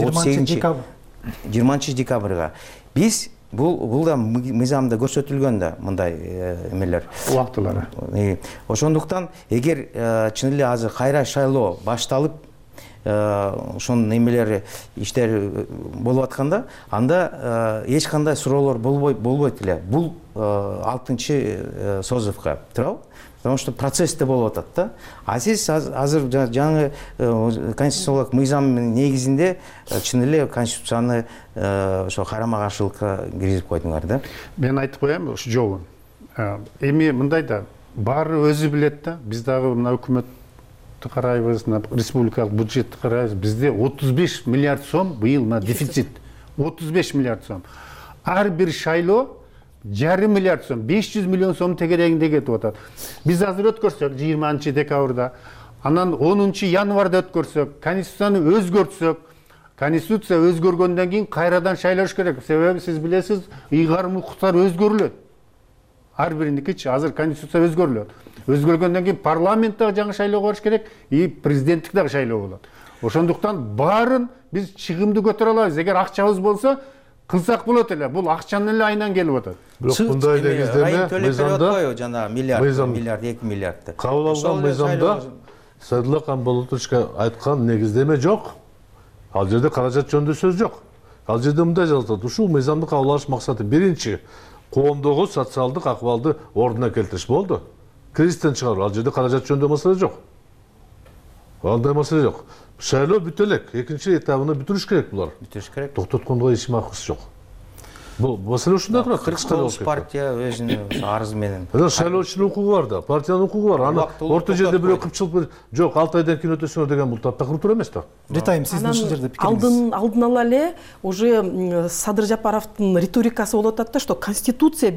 20 декабрга биз бул да мыйзамда көрсөтүлгөн да мындай эмелер, убактылары. Ошондуктан эгер чын эле азыр кайра шайлоо башталып, ошонун эмелери иштер болуп атканда, анда эч кандай суроолор болбойт эле. Бул 6-чы созывка туурабы? Потому что процессте болуп атат да. А сиз азыр жаңы конституциялык мыйзам негизинде чын эле конституцияны ошо карама каршылыкка киргизип койдуңар да. Мен айтып коем ушу жобун. Эми мындай да, баары өзү билет да. Биз дагы мына өкмөттү карайбыз, республикалык бюджетти карайбыз. Бизде 35 миллиард сом быйыл дефицит. 35 миллиард сом. Ар бир шайлоо 1,5 миллиард сом, 500 миллион сом тегерегинде кетип атат. Биз азыр өткөрсөк 20 декабрда, анан 10 январда өткөрсөк, конституцияны өзгөртсөк, конституция өзгөргөндөн кийин кайрадан шайлаш керек. Себеби сиз билесиз, ыйгарым укуктар өзгөрүлөт. Ар бириники азыр конституция өзгөрүлөт. Өзгөргөндөн кийин парламент дагы жаңы шайлоо барыш керек, и президенттик дагы шайлоо болот. Ошондуктан баарын биз чыгымды көтөрө алабыз. Эгер акчабыз болсо кылсак болот эле. Бул акчанын эле айынан келип атат. Бирок мындай негиздеме мыйзамда жана миллиард 2 миллиардты кабыл алган мыйзамда Садылла Камболотовичке айткан негиздеме жок. Ал жерде каражат жөнүндө сөз жок. Ал жерде мындай жазылат. Ушул мыйзамды кабыл алыш максаты биринчи коомдогу социалдык акыбалды ордуна келтириш болду. Кризистен чыгаруу. Ал жерде каражат жөнүндө маселе жок. Андай маселе жок. Шайлоо бүтө элек. Экинчи этабына бүтүрүш керек булар. Бүтүрүш керек. Токтотконго эч максаты жок. Бул маселе ушундай турат. 49 партия өзүнүн арызы менен. Шайлоочунун укугу бар да, партиянын укугу бар. Аны орто жерде бирөө кыпчылып жок, 6 айдан кийин өтөсүңөр деген бул таптакыр тура эмес да. Ретайым, сиздин ушул жерде пикириңиз. Алдын ала эле уже Садыр Жапаровдун риторикасы болуп атат да, что конституция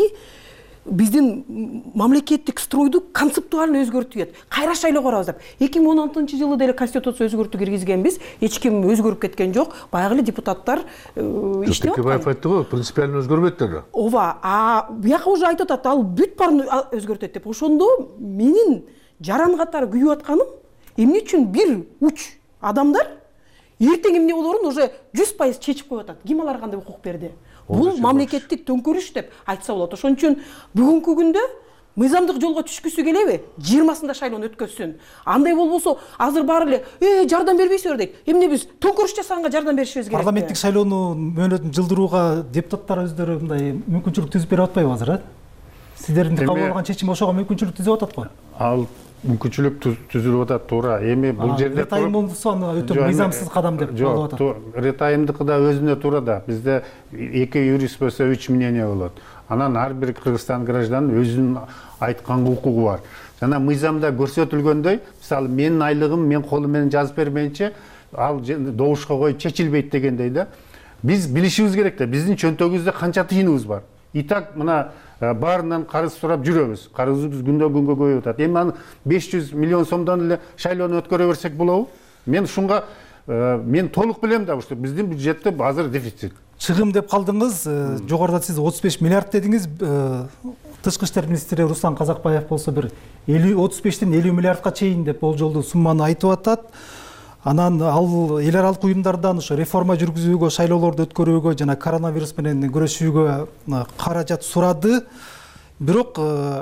биздин мамлекеттик стройду концептуально өзгөртүп. Кайра шайлоого барабыз деп. 2016-жылы деле конституция өзгөртүү киргизгенбиз. Эч ким өзгөрүп кеткен жок. Баягы эле депутаттар иштеп аткан. Текебаев айтты го, принципиально өзгөрбөйт деди. Ооба, бияка уже айтып атат, ал бүт баарын өзгөртөт деп. Ошондо менин жаран катары күйүп атканым, эмне үчүн бир уч адамдар эртең эмне болоорун уже 100% чечип коюп атат. Ким аларга кандай укук берди? Бул мамлекеттик төңкөрүш деп айтса болот. Ошон үчүн бүгүнкү күндө мыйзамдык жолго түшкүсү келеби? 20-сында шайлоону өткөзсүн. Андай болбосо азыр баары эле жардам бербейсиздер дейт. Эмне биз төңкөрүш жасаганга жардам беришибиз керек. Парламенттик шайлоону мөөнөтүн жылдырууга депутаттар өздөрү мындай мүмкүнчүлүк түзүп берип атпайбы азыр, Сиздердин кабыл алган чечим ошого мүмкүнчүлүк түзүп атат го. Ал мүмкүнчүлүк түзүлүп атат, туура. Эми бул жерде ретайымдысы өтө мыйзамсыз кадам деп болуп атат. Ретайымдыкы да өзүнө туура да. Бизде 2 юрист болсо 3 мнение болот. Анан ар бир Кыргызстан гражданын өзүнүн айткан укугу бар. Жана мыйзамда көрсөтүлгөндөй, мисалы менин айлыгым мен колум менен жазып бермейинче ал добушка коюп чечилбейт дегендей да. Биз билишибиз керек да, биздин чөнтөгүбүздө канча тыйыныбыз бар. Итак, мына баарынан карыз сурап жүрөбүз. Карызыбыз күндөн күнгө көбөйүп атат. Эми аны 500 миллион сомдон эле шайлоону өткөрө берсек болобу? Мен ушунга мен толук билем да, что биздин бюджетте азыр дефицит. Чыгым деп калдыңыз, жогоруда сиз 35 миллиард дедиңиз. Тышкы иштер министри Руслан Казакбаев болсо бир 35-тен 50 миллиардка чейин деп болжолдуу сумманы айтып атат. Анан ал эл аралык уюмдардан ошо реформа жүргүзүүгө, шайлоолорду өткөрүүгө жана коронавирус менен күрөшүүгө каражат сурады. Бирок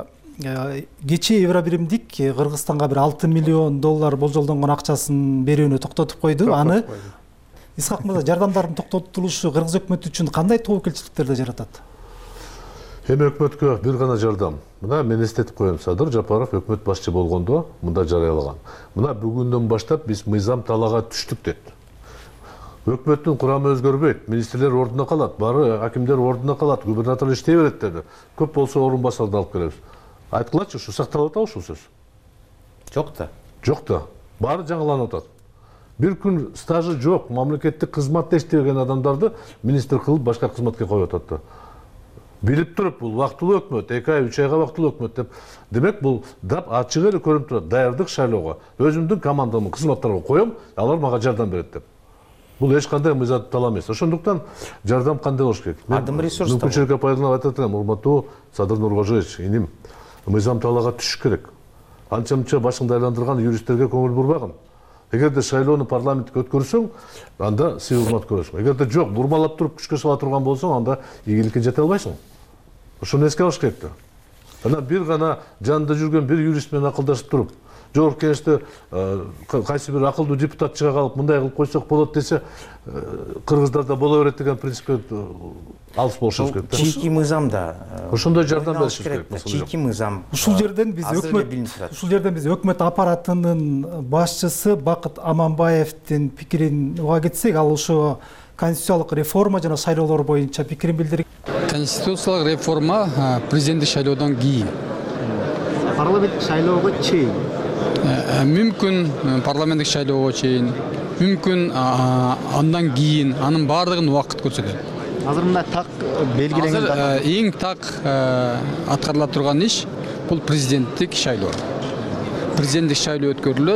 кечээ Евробиримдик Кыргызстанга бир 6 миллион доллар болжолдонгон акчасын берүүнү токтотуп койду. Аны Исхак мырза, жардамдардын токтотулушу Кыргыз өкмөтү үчүн кандай тобокелчиликтерди жаратат? Эми өкмөткө бир гана жардам. Мына мен эстетип коем, Садыр Жапаров өкмөт башчы болгондо мында жарыялаган. Мына бүгүндөн баштап биз мыйзам талаага түштүк дейт. Өкмөттүн курамы өзгөрбөйт, министрлер ордуна калат, баары акимдер ордуна калат, губернатор иштей берет деди. Көп болсо орун басарды алып келебиз. Айткылачы, ушу сакталып атабы ушул сөз? Жок да. Жок да. Баары жаңыланып атат. Бир күн стажы жок, мамлекеттик кызматта иштеген адамдарды министр кылып башка кызматка коюп атат да. Билип туруп, бул вактылуу өкмөт, 2 ай, 3 айга вактылуу өкмөт деп. Демек, бул дап ачык эле көрүнүп турат. Даярдык шайлоого. Өзүмдүн командамды кызматтарга коем, алар мага жардам берет деп. Бул эч кандай мыйзам талап эмес. Ошондуктан жардам кандай болуш керек? Адым ресурс. Мүмкүнчүлүккө пайдаланып айтат элем, урматтуу Садыр Нуркожоевич, иним. Мыйзам талаага түшүш керек. Анча-мынча башыңды айландырган юристтерге көңүл бурбагын. Эгерде шайлоону парламентке өткөрсөң, анда сый урмат көрөсүң. Эгерде жок, бурмалап туруп күчкө сала турган болсоң, анда ийгиликке жете албайсың. Ошону эске алыш керек да. Анан бир гана жанында жүргөн бир юрист менен акылдашып туруп, жогорку кеңеште кайсы бир акылдуу депутат чыга калып, мындай кылып койсок болот десе, кыргыздарда боло берет деген принципке алыс болушубуз керек да. Чийки мыйзамда. Ошондой жардам беришибиз керек. Чийки мыйзам. Ушул жерден биз өкмөт аппаратынын башчысы Бакыт Аманбаевдин пикирин уга кетсек, ал ошо конституциялык реформа жана шайлоолор боюнча пикирин билдирген. Конституциялык реформа президенттик шайлоодон кийин. Парламенттик шайлоого чейин. Мүмкүн парламенттик шайлоого чейин, мүмкүн андан кийин, анын баардыгын убакыт көрсөтөт. Азыр мына так белгиленген. Азыр эң так аткарыла турган иш бул президенттик шайлоо. Президенттик шайлоо өткөрүлөт.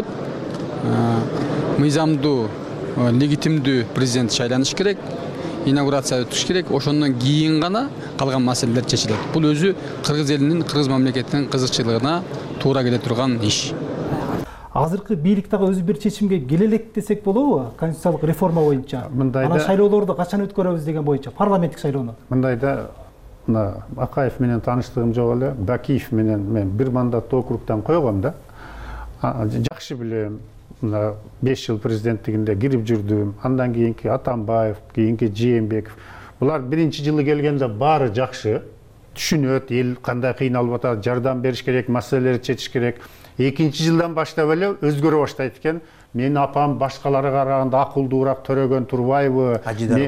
Мыйзамдуу, легитимдүү президент шайланыш керек. Инаугурация өтүш керек. Ошондон кийин гана калган маселелер чечилет. Бул өзү кыргыз элинин, кыргыз мамлекетинин кызыкчылыгына туура келе турган иш. азыркы бийлик дагы өзү бир чечимге келе элек десек болобу? Конституциялык реформа боюнча. Анан шайлоолорду качан өткөрөбүз деген боюнча, парламенттик шайлоону. Мындайда мына Акаев менен тааныштыгым жок эле, Бакиев менен мен бир мандаттуу округдан койгом да. Жакшы билем. Мына 5 жыл президенттигинде кирип жүрдүм. Андан кийинки Атамбаев, кийинки Жээнбеков. Булар биринчи жылы келгенде баары жакшы. Түшүнөт, эл кандай кыйналып атат, жардам бериш керек, маселелерди чечиш керек. Экинчи жылдан баштап эле өзгөрө баштайт экен. Мен апам башкаларга караганда акылдуураак төрөгөн турбайбы?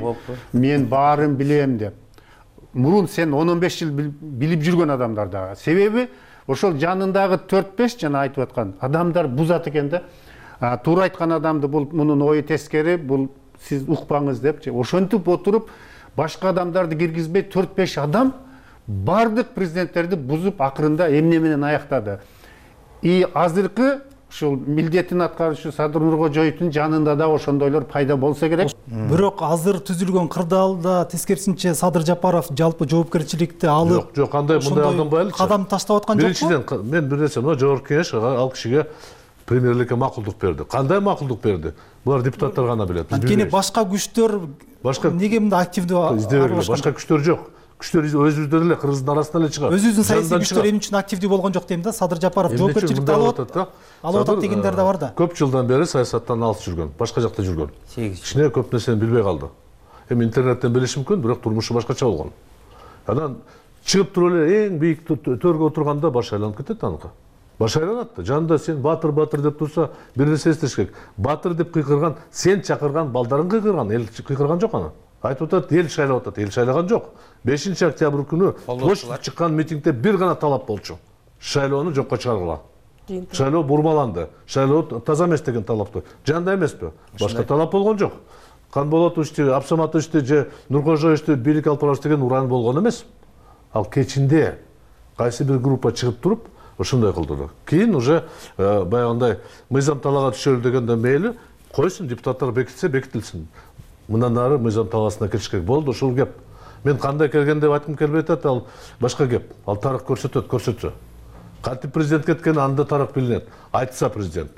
Мен баарын билем деп. Мурун сен 10-15 жыл билип жүргөн адамдар да. Себеби ошол жанындагы 4-5 жана айтып аткан адамдар бузат экен да. Туура айткан адамды бул мунун ою тескери, бул сиз укпаңыз деп, ошентип отуруп башка адамдарды киргизбей 4-5 адам бардык президенттерди бузуп акырында эмне менен аяктады. И азыркы ушул милдетин аткаруучу Садыр Нуркожоевдун жанында да ошондойлор пайда болсо керек. Бирок азыр түзүлгөн кырдаалда тескерисинче Садыр Жапаров жалпы жоопкерчиликти алып, жок, кандай мындай алданбайлычы. Кадам таштап аткан жокпу? Биринчиден мен бир нерсе, мына жогорку кеңеш ал кишиге премьерликке макулдук берди. Кандай макулдук берди? Булар депутаттар гана билет. Анткени башка күчтөр неге мындай активдүү аралашкан? Башка күчтөр жок. Күчтөр өзүбүздөн эле Кыргыздын арасынан эле чыгат. Өзүбүздүн саясий күчтөр эмне үчүн активдүү болгон жок дейм да. Садыр Жапаров жоопкерчиликти алып атат дегендер да бар да. Көп жылдан бери саясаттан алыс жүргөн, башка жакта жүргөн. Кичине көп нерсени билбей калды. Эми интернеттен билиши мүмкүн, бирок турмушу башкача болгон. Анан чыгып туруп эле эң бийик төргө отурганда баш айланып кетет аныкы. Баш айланат да. Жанында сен батыр деп турса, бир нерсе эстеш керек. Батыр деп кыйкырган, сен чакырган балдарың кыйкырган, эл кыйкырган жок аны. Айтып атат, эл шайлап атат, эл шайлаган жок. 5 октябрь күнү площадьга чыккан митингде бир гана талап болчу. Шайлоону жокко чыгаргыла. Шайлоо бурмаланды. Шайлоо таза эмес деген талапты. Жанда эмеспи? Башка талап болгон жок. Канболотовичти, Абсаматовичти же Нуркожоевичти бийлик алып барабыз деген уран болгон эмес. Ал кечинде кайсы бир группа чыгып туруп ошондой кылды. Кийин уже баягындай мыйзам талаага түшөлү дегенде мейли койсун, депутаттар бекитсе бекитилсин. Мындан ары мыйзам талаасына кириш керек болду, ушул кеп. Мен кандай келген деп айткым келбей атат, ал башка кеп. Ал тарых көрсөтсө. Кантип президент кеткен, анда тарых билинет. Айтса президент.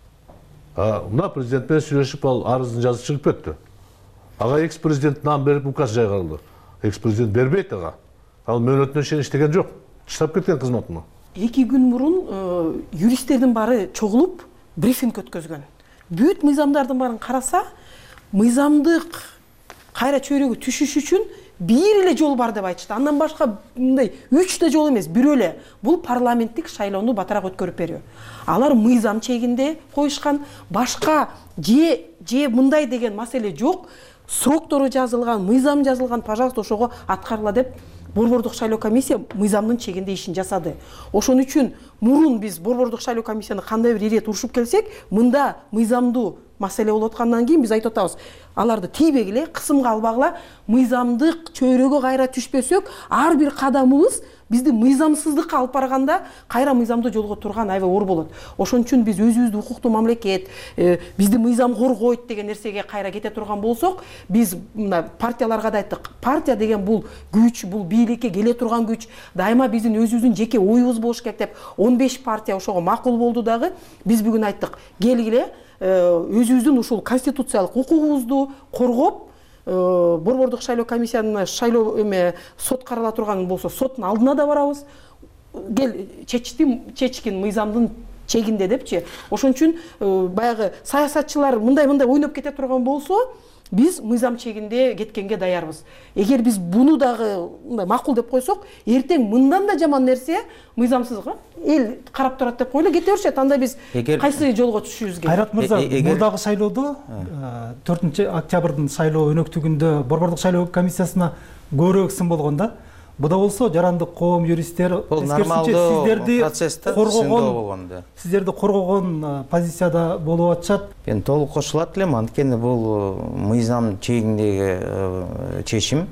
Мына президент менен сүйлөшүп ал арызын жазып чыгып кетти. Ага экс-президент нам берип указ жайгарылды. Экс-президент бербейт ага. Ал мөөнөтүнө чейин иштеген жок. Таштап кеткен кызматына. 2 күн мурун юристтердин баары чогулуп брифинг өткөзгөн. Бүт мыйзамдардын баарын караса, мыйзамдык кайра чөйрөгө түшүш үчүн бир эле жол бар деп айтышты. Андан башка мындай 3 жол эмес, бирөө эле. Бул парламенттик шайлоону батараак өткөрүп берүү. Алар мыйзам чегинде коюшкан, башка же мындай деген маселе жок. Сроктору жазылган, мыйзам жазылган, пожалуйста, ошого аткарыла деп Борбордук шайлоо комиссия мыйзамдын чегинде ишин жасады. Ошон үчүн мурун биз Борбордук шайлоо комиссияны кандай бир ирет урушуп келсек, мында мыйзамдуу маселе болуп аткандан кийин биз айтып атабыз. Аларды тийбегиле, кысымга албагыла, мыйзамдык чөйрөгө кайра түшпөсөк, ар бир кадамыбыз бизди мыйзамсыздыкка алып барганда кайра мыйзамдуу жолго турган аябай оор болот. Ошон үчүн биз өзүбүздү укуктуу мамлекет, бизди мыйзам коргойт деген нерсеге кайра кете турган болсок, биз мына партияларга да айттык. Партия деген бул күч, бул бийликке келе турган күч, дайыма биздин өзүбүздүн жеке оюбуз болуш керек деп 15 партия ошого макул болду дагы. Биз бүгүн айттык, келгиле өзүбүздүн ушул конституциялык укугубузду коргоп, Борбордук шайлоо комиссиянын шайлоо сот карала турган болсо, соттун алдына да барабыз. Кел чечкин мыйзамдын чегинде депчи. Ошон үчүн баягы саясатчылар мындай ойноп кете турган болсо, биз мыйзам чегинде кеткенге даярбыз. Эгер биз буну дагы макул деп койсок, эртең мындан да жаман нерсе мыйзамсызга эл карап турат деп койлу, кете беришет. Анда биз кайсы жолго түшүшүбүз керек? Кайрат мырза, мурдагы шайлоодо 4 октябрдын шайлоо өнөктүгүндө Борбордук шайлоо комиссиясына көбүрөөк сын болгон да. Буда болсо жарандык коом, юристтер сиздерди коргогон позицияда болуп атышат. Мен толук кошулат элем, анткени бул мыйзам чегиндеги чечим.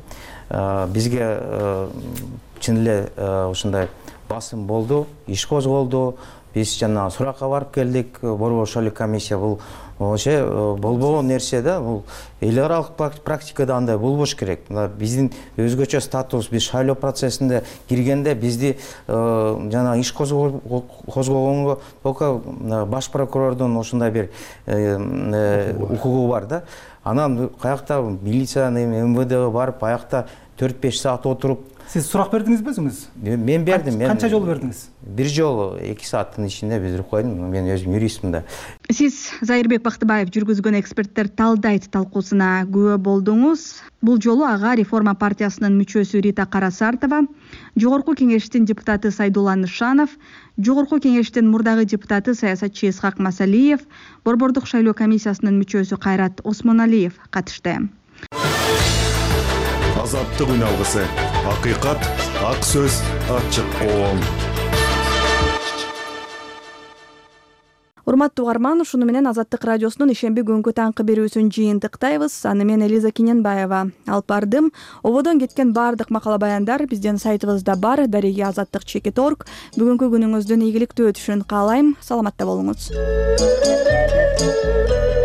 Бизге чын эле ушундай басым болду, иш козголду. биз жанагы суракка барып келдик, борбор шайлоо комиссия бул вообще болбогон нерсе да, бул эл аралык практикада андай болбош керек. Биздин өзгөчө статус, биз шайлоо процессинде киргенде бизди жанагы иш козгогонго только баш прокурордун ошондой бир укугу бар да. Анан каякта милициянын МВДге барып, аякта 4-5 саат отуруп. Сиз сурак бердиңизби өзүңүз? Мен бердим. Канча жолу бердиңиз? Бир жолу 2 сааттын ичинде биздирип койдум. Мен өзүм юристмин да. Сиз Зайырбек Бактыбаев жүргүзгөн эксперттер талдайт талкуусуна күбө болдуңуз. Бул жолу ага Реформа партиясынын мүчөсү Рита Карасартова, Жогорку кеңештин депутаты Сайдулла Нышанов, Жогорку кеңештин мурдагы депутаты саясатчы Исхак Масалиев, Борбордук шайлоо комиссиясынын мүчөсү Кайрат Осмоналиев катышты. Азаттык үн алгысы, акыйкат, ак сөз, ачык коом. Урматтуу угарман, ушуну менен Азаттык радиосунун ишемби күнгү таңкы берүүсүн жыйынтыктайбыз. Аны мен Элиза Киненбаева алып бардым. Ободон кеткен баардык макала баяндар биздин сайтыбызда бар. Дареги azattik.org. Бүгүнкү күнүңүздүн ийгиликтүү өтүшүн каалайм. Саламатта болуңуз.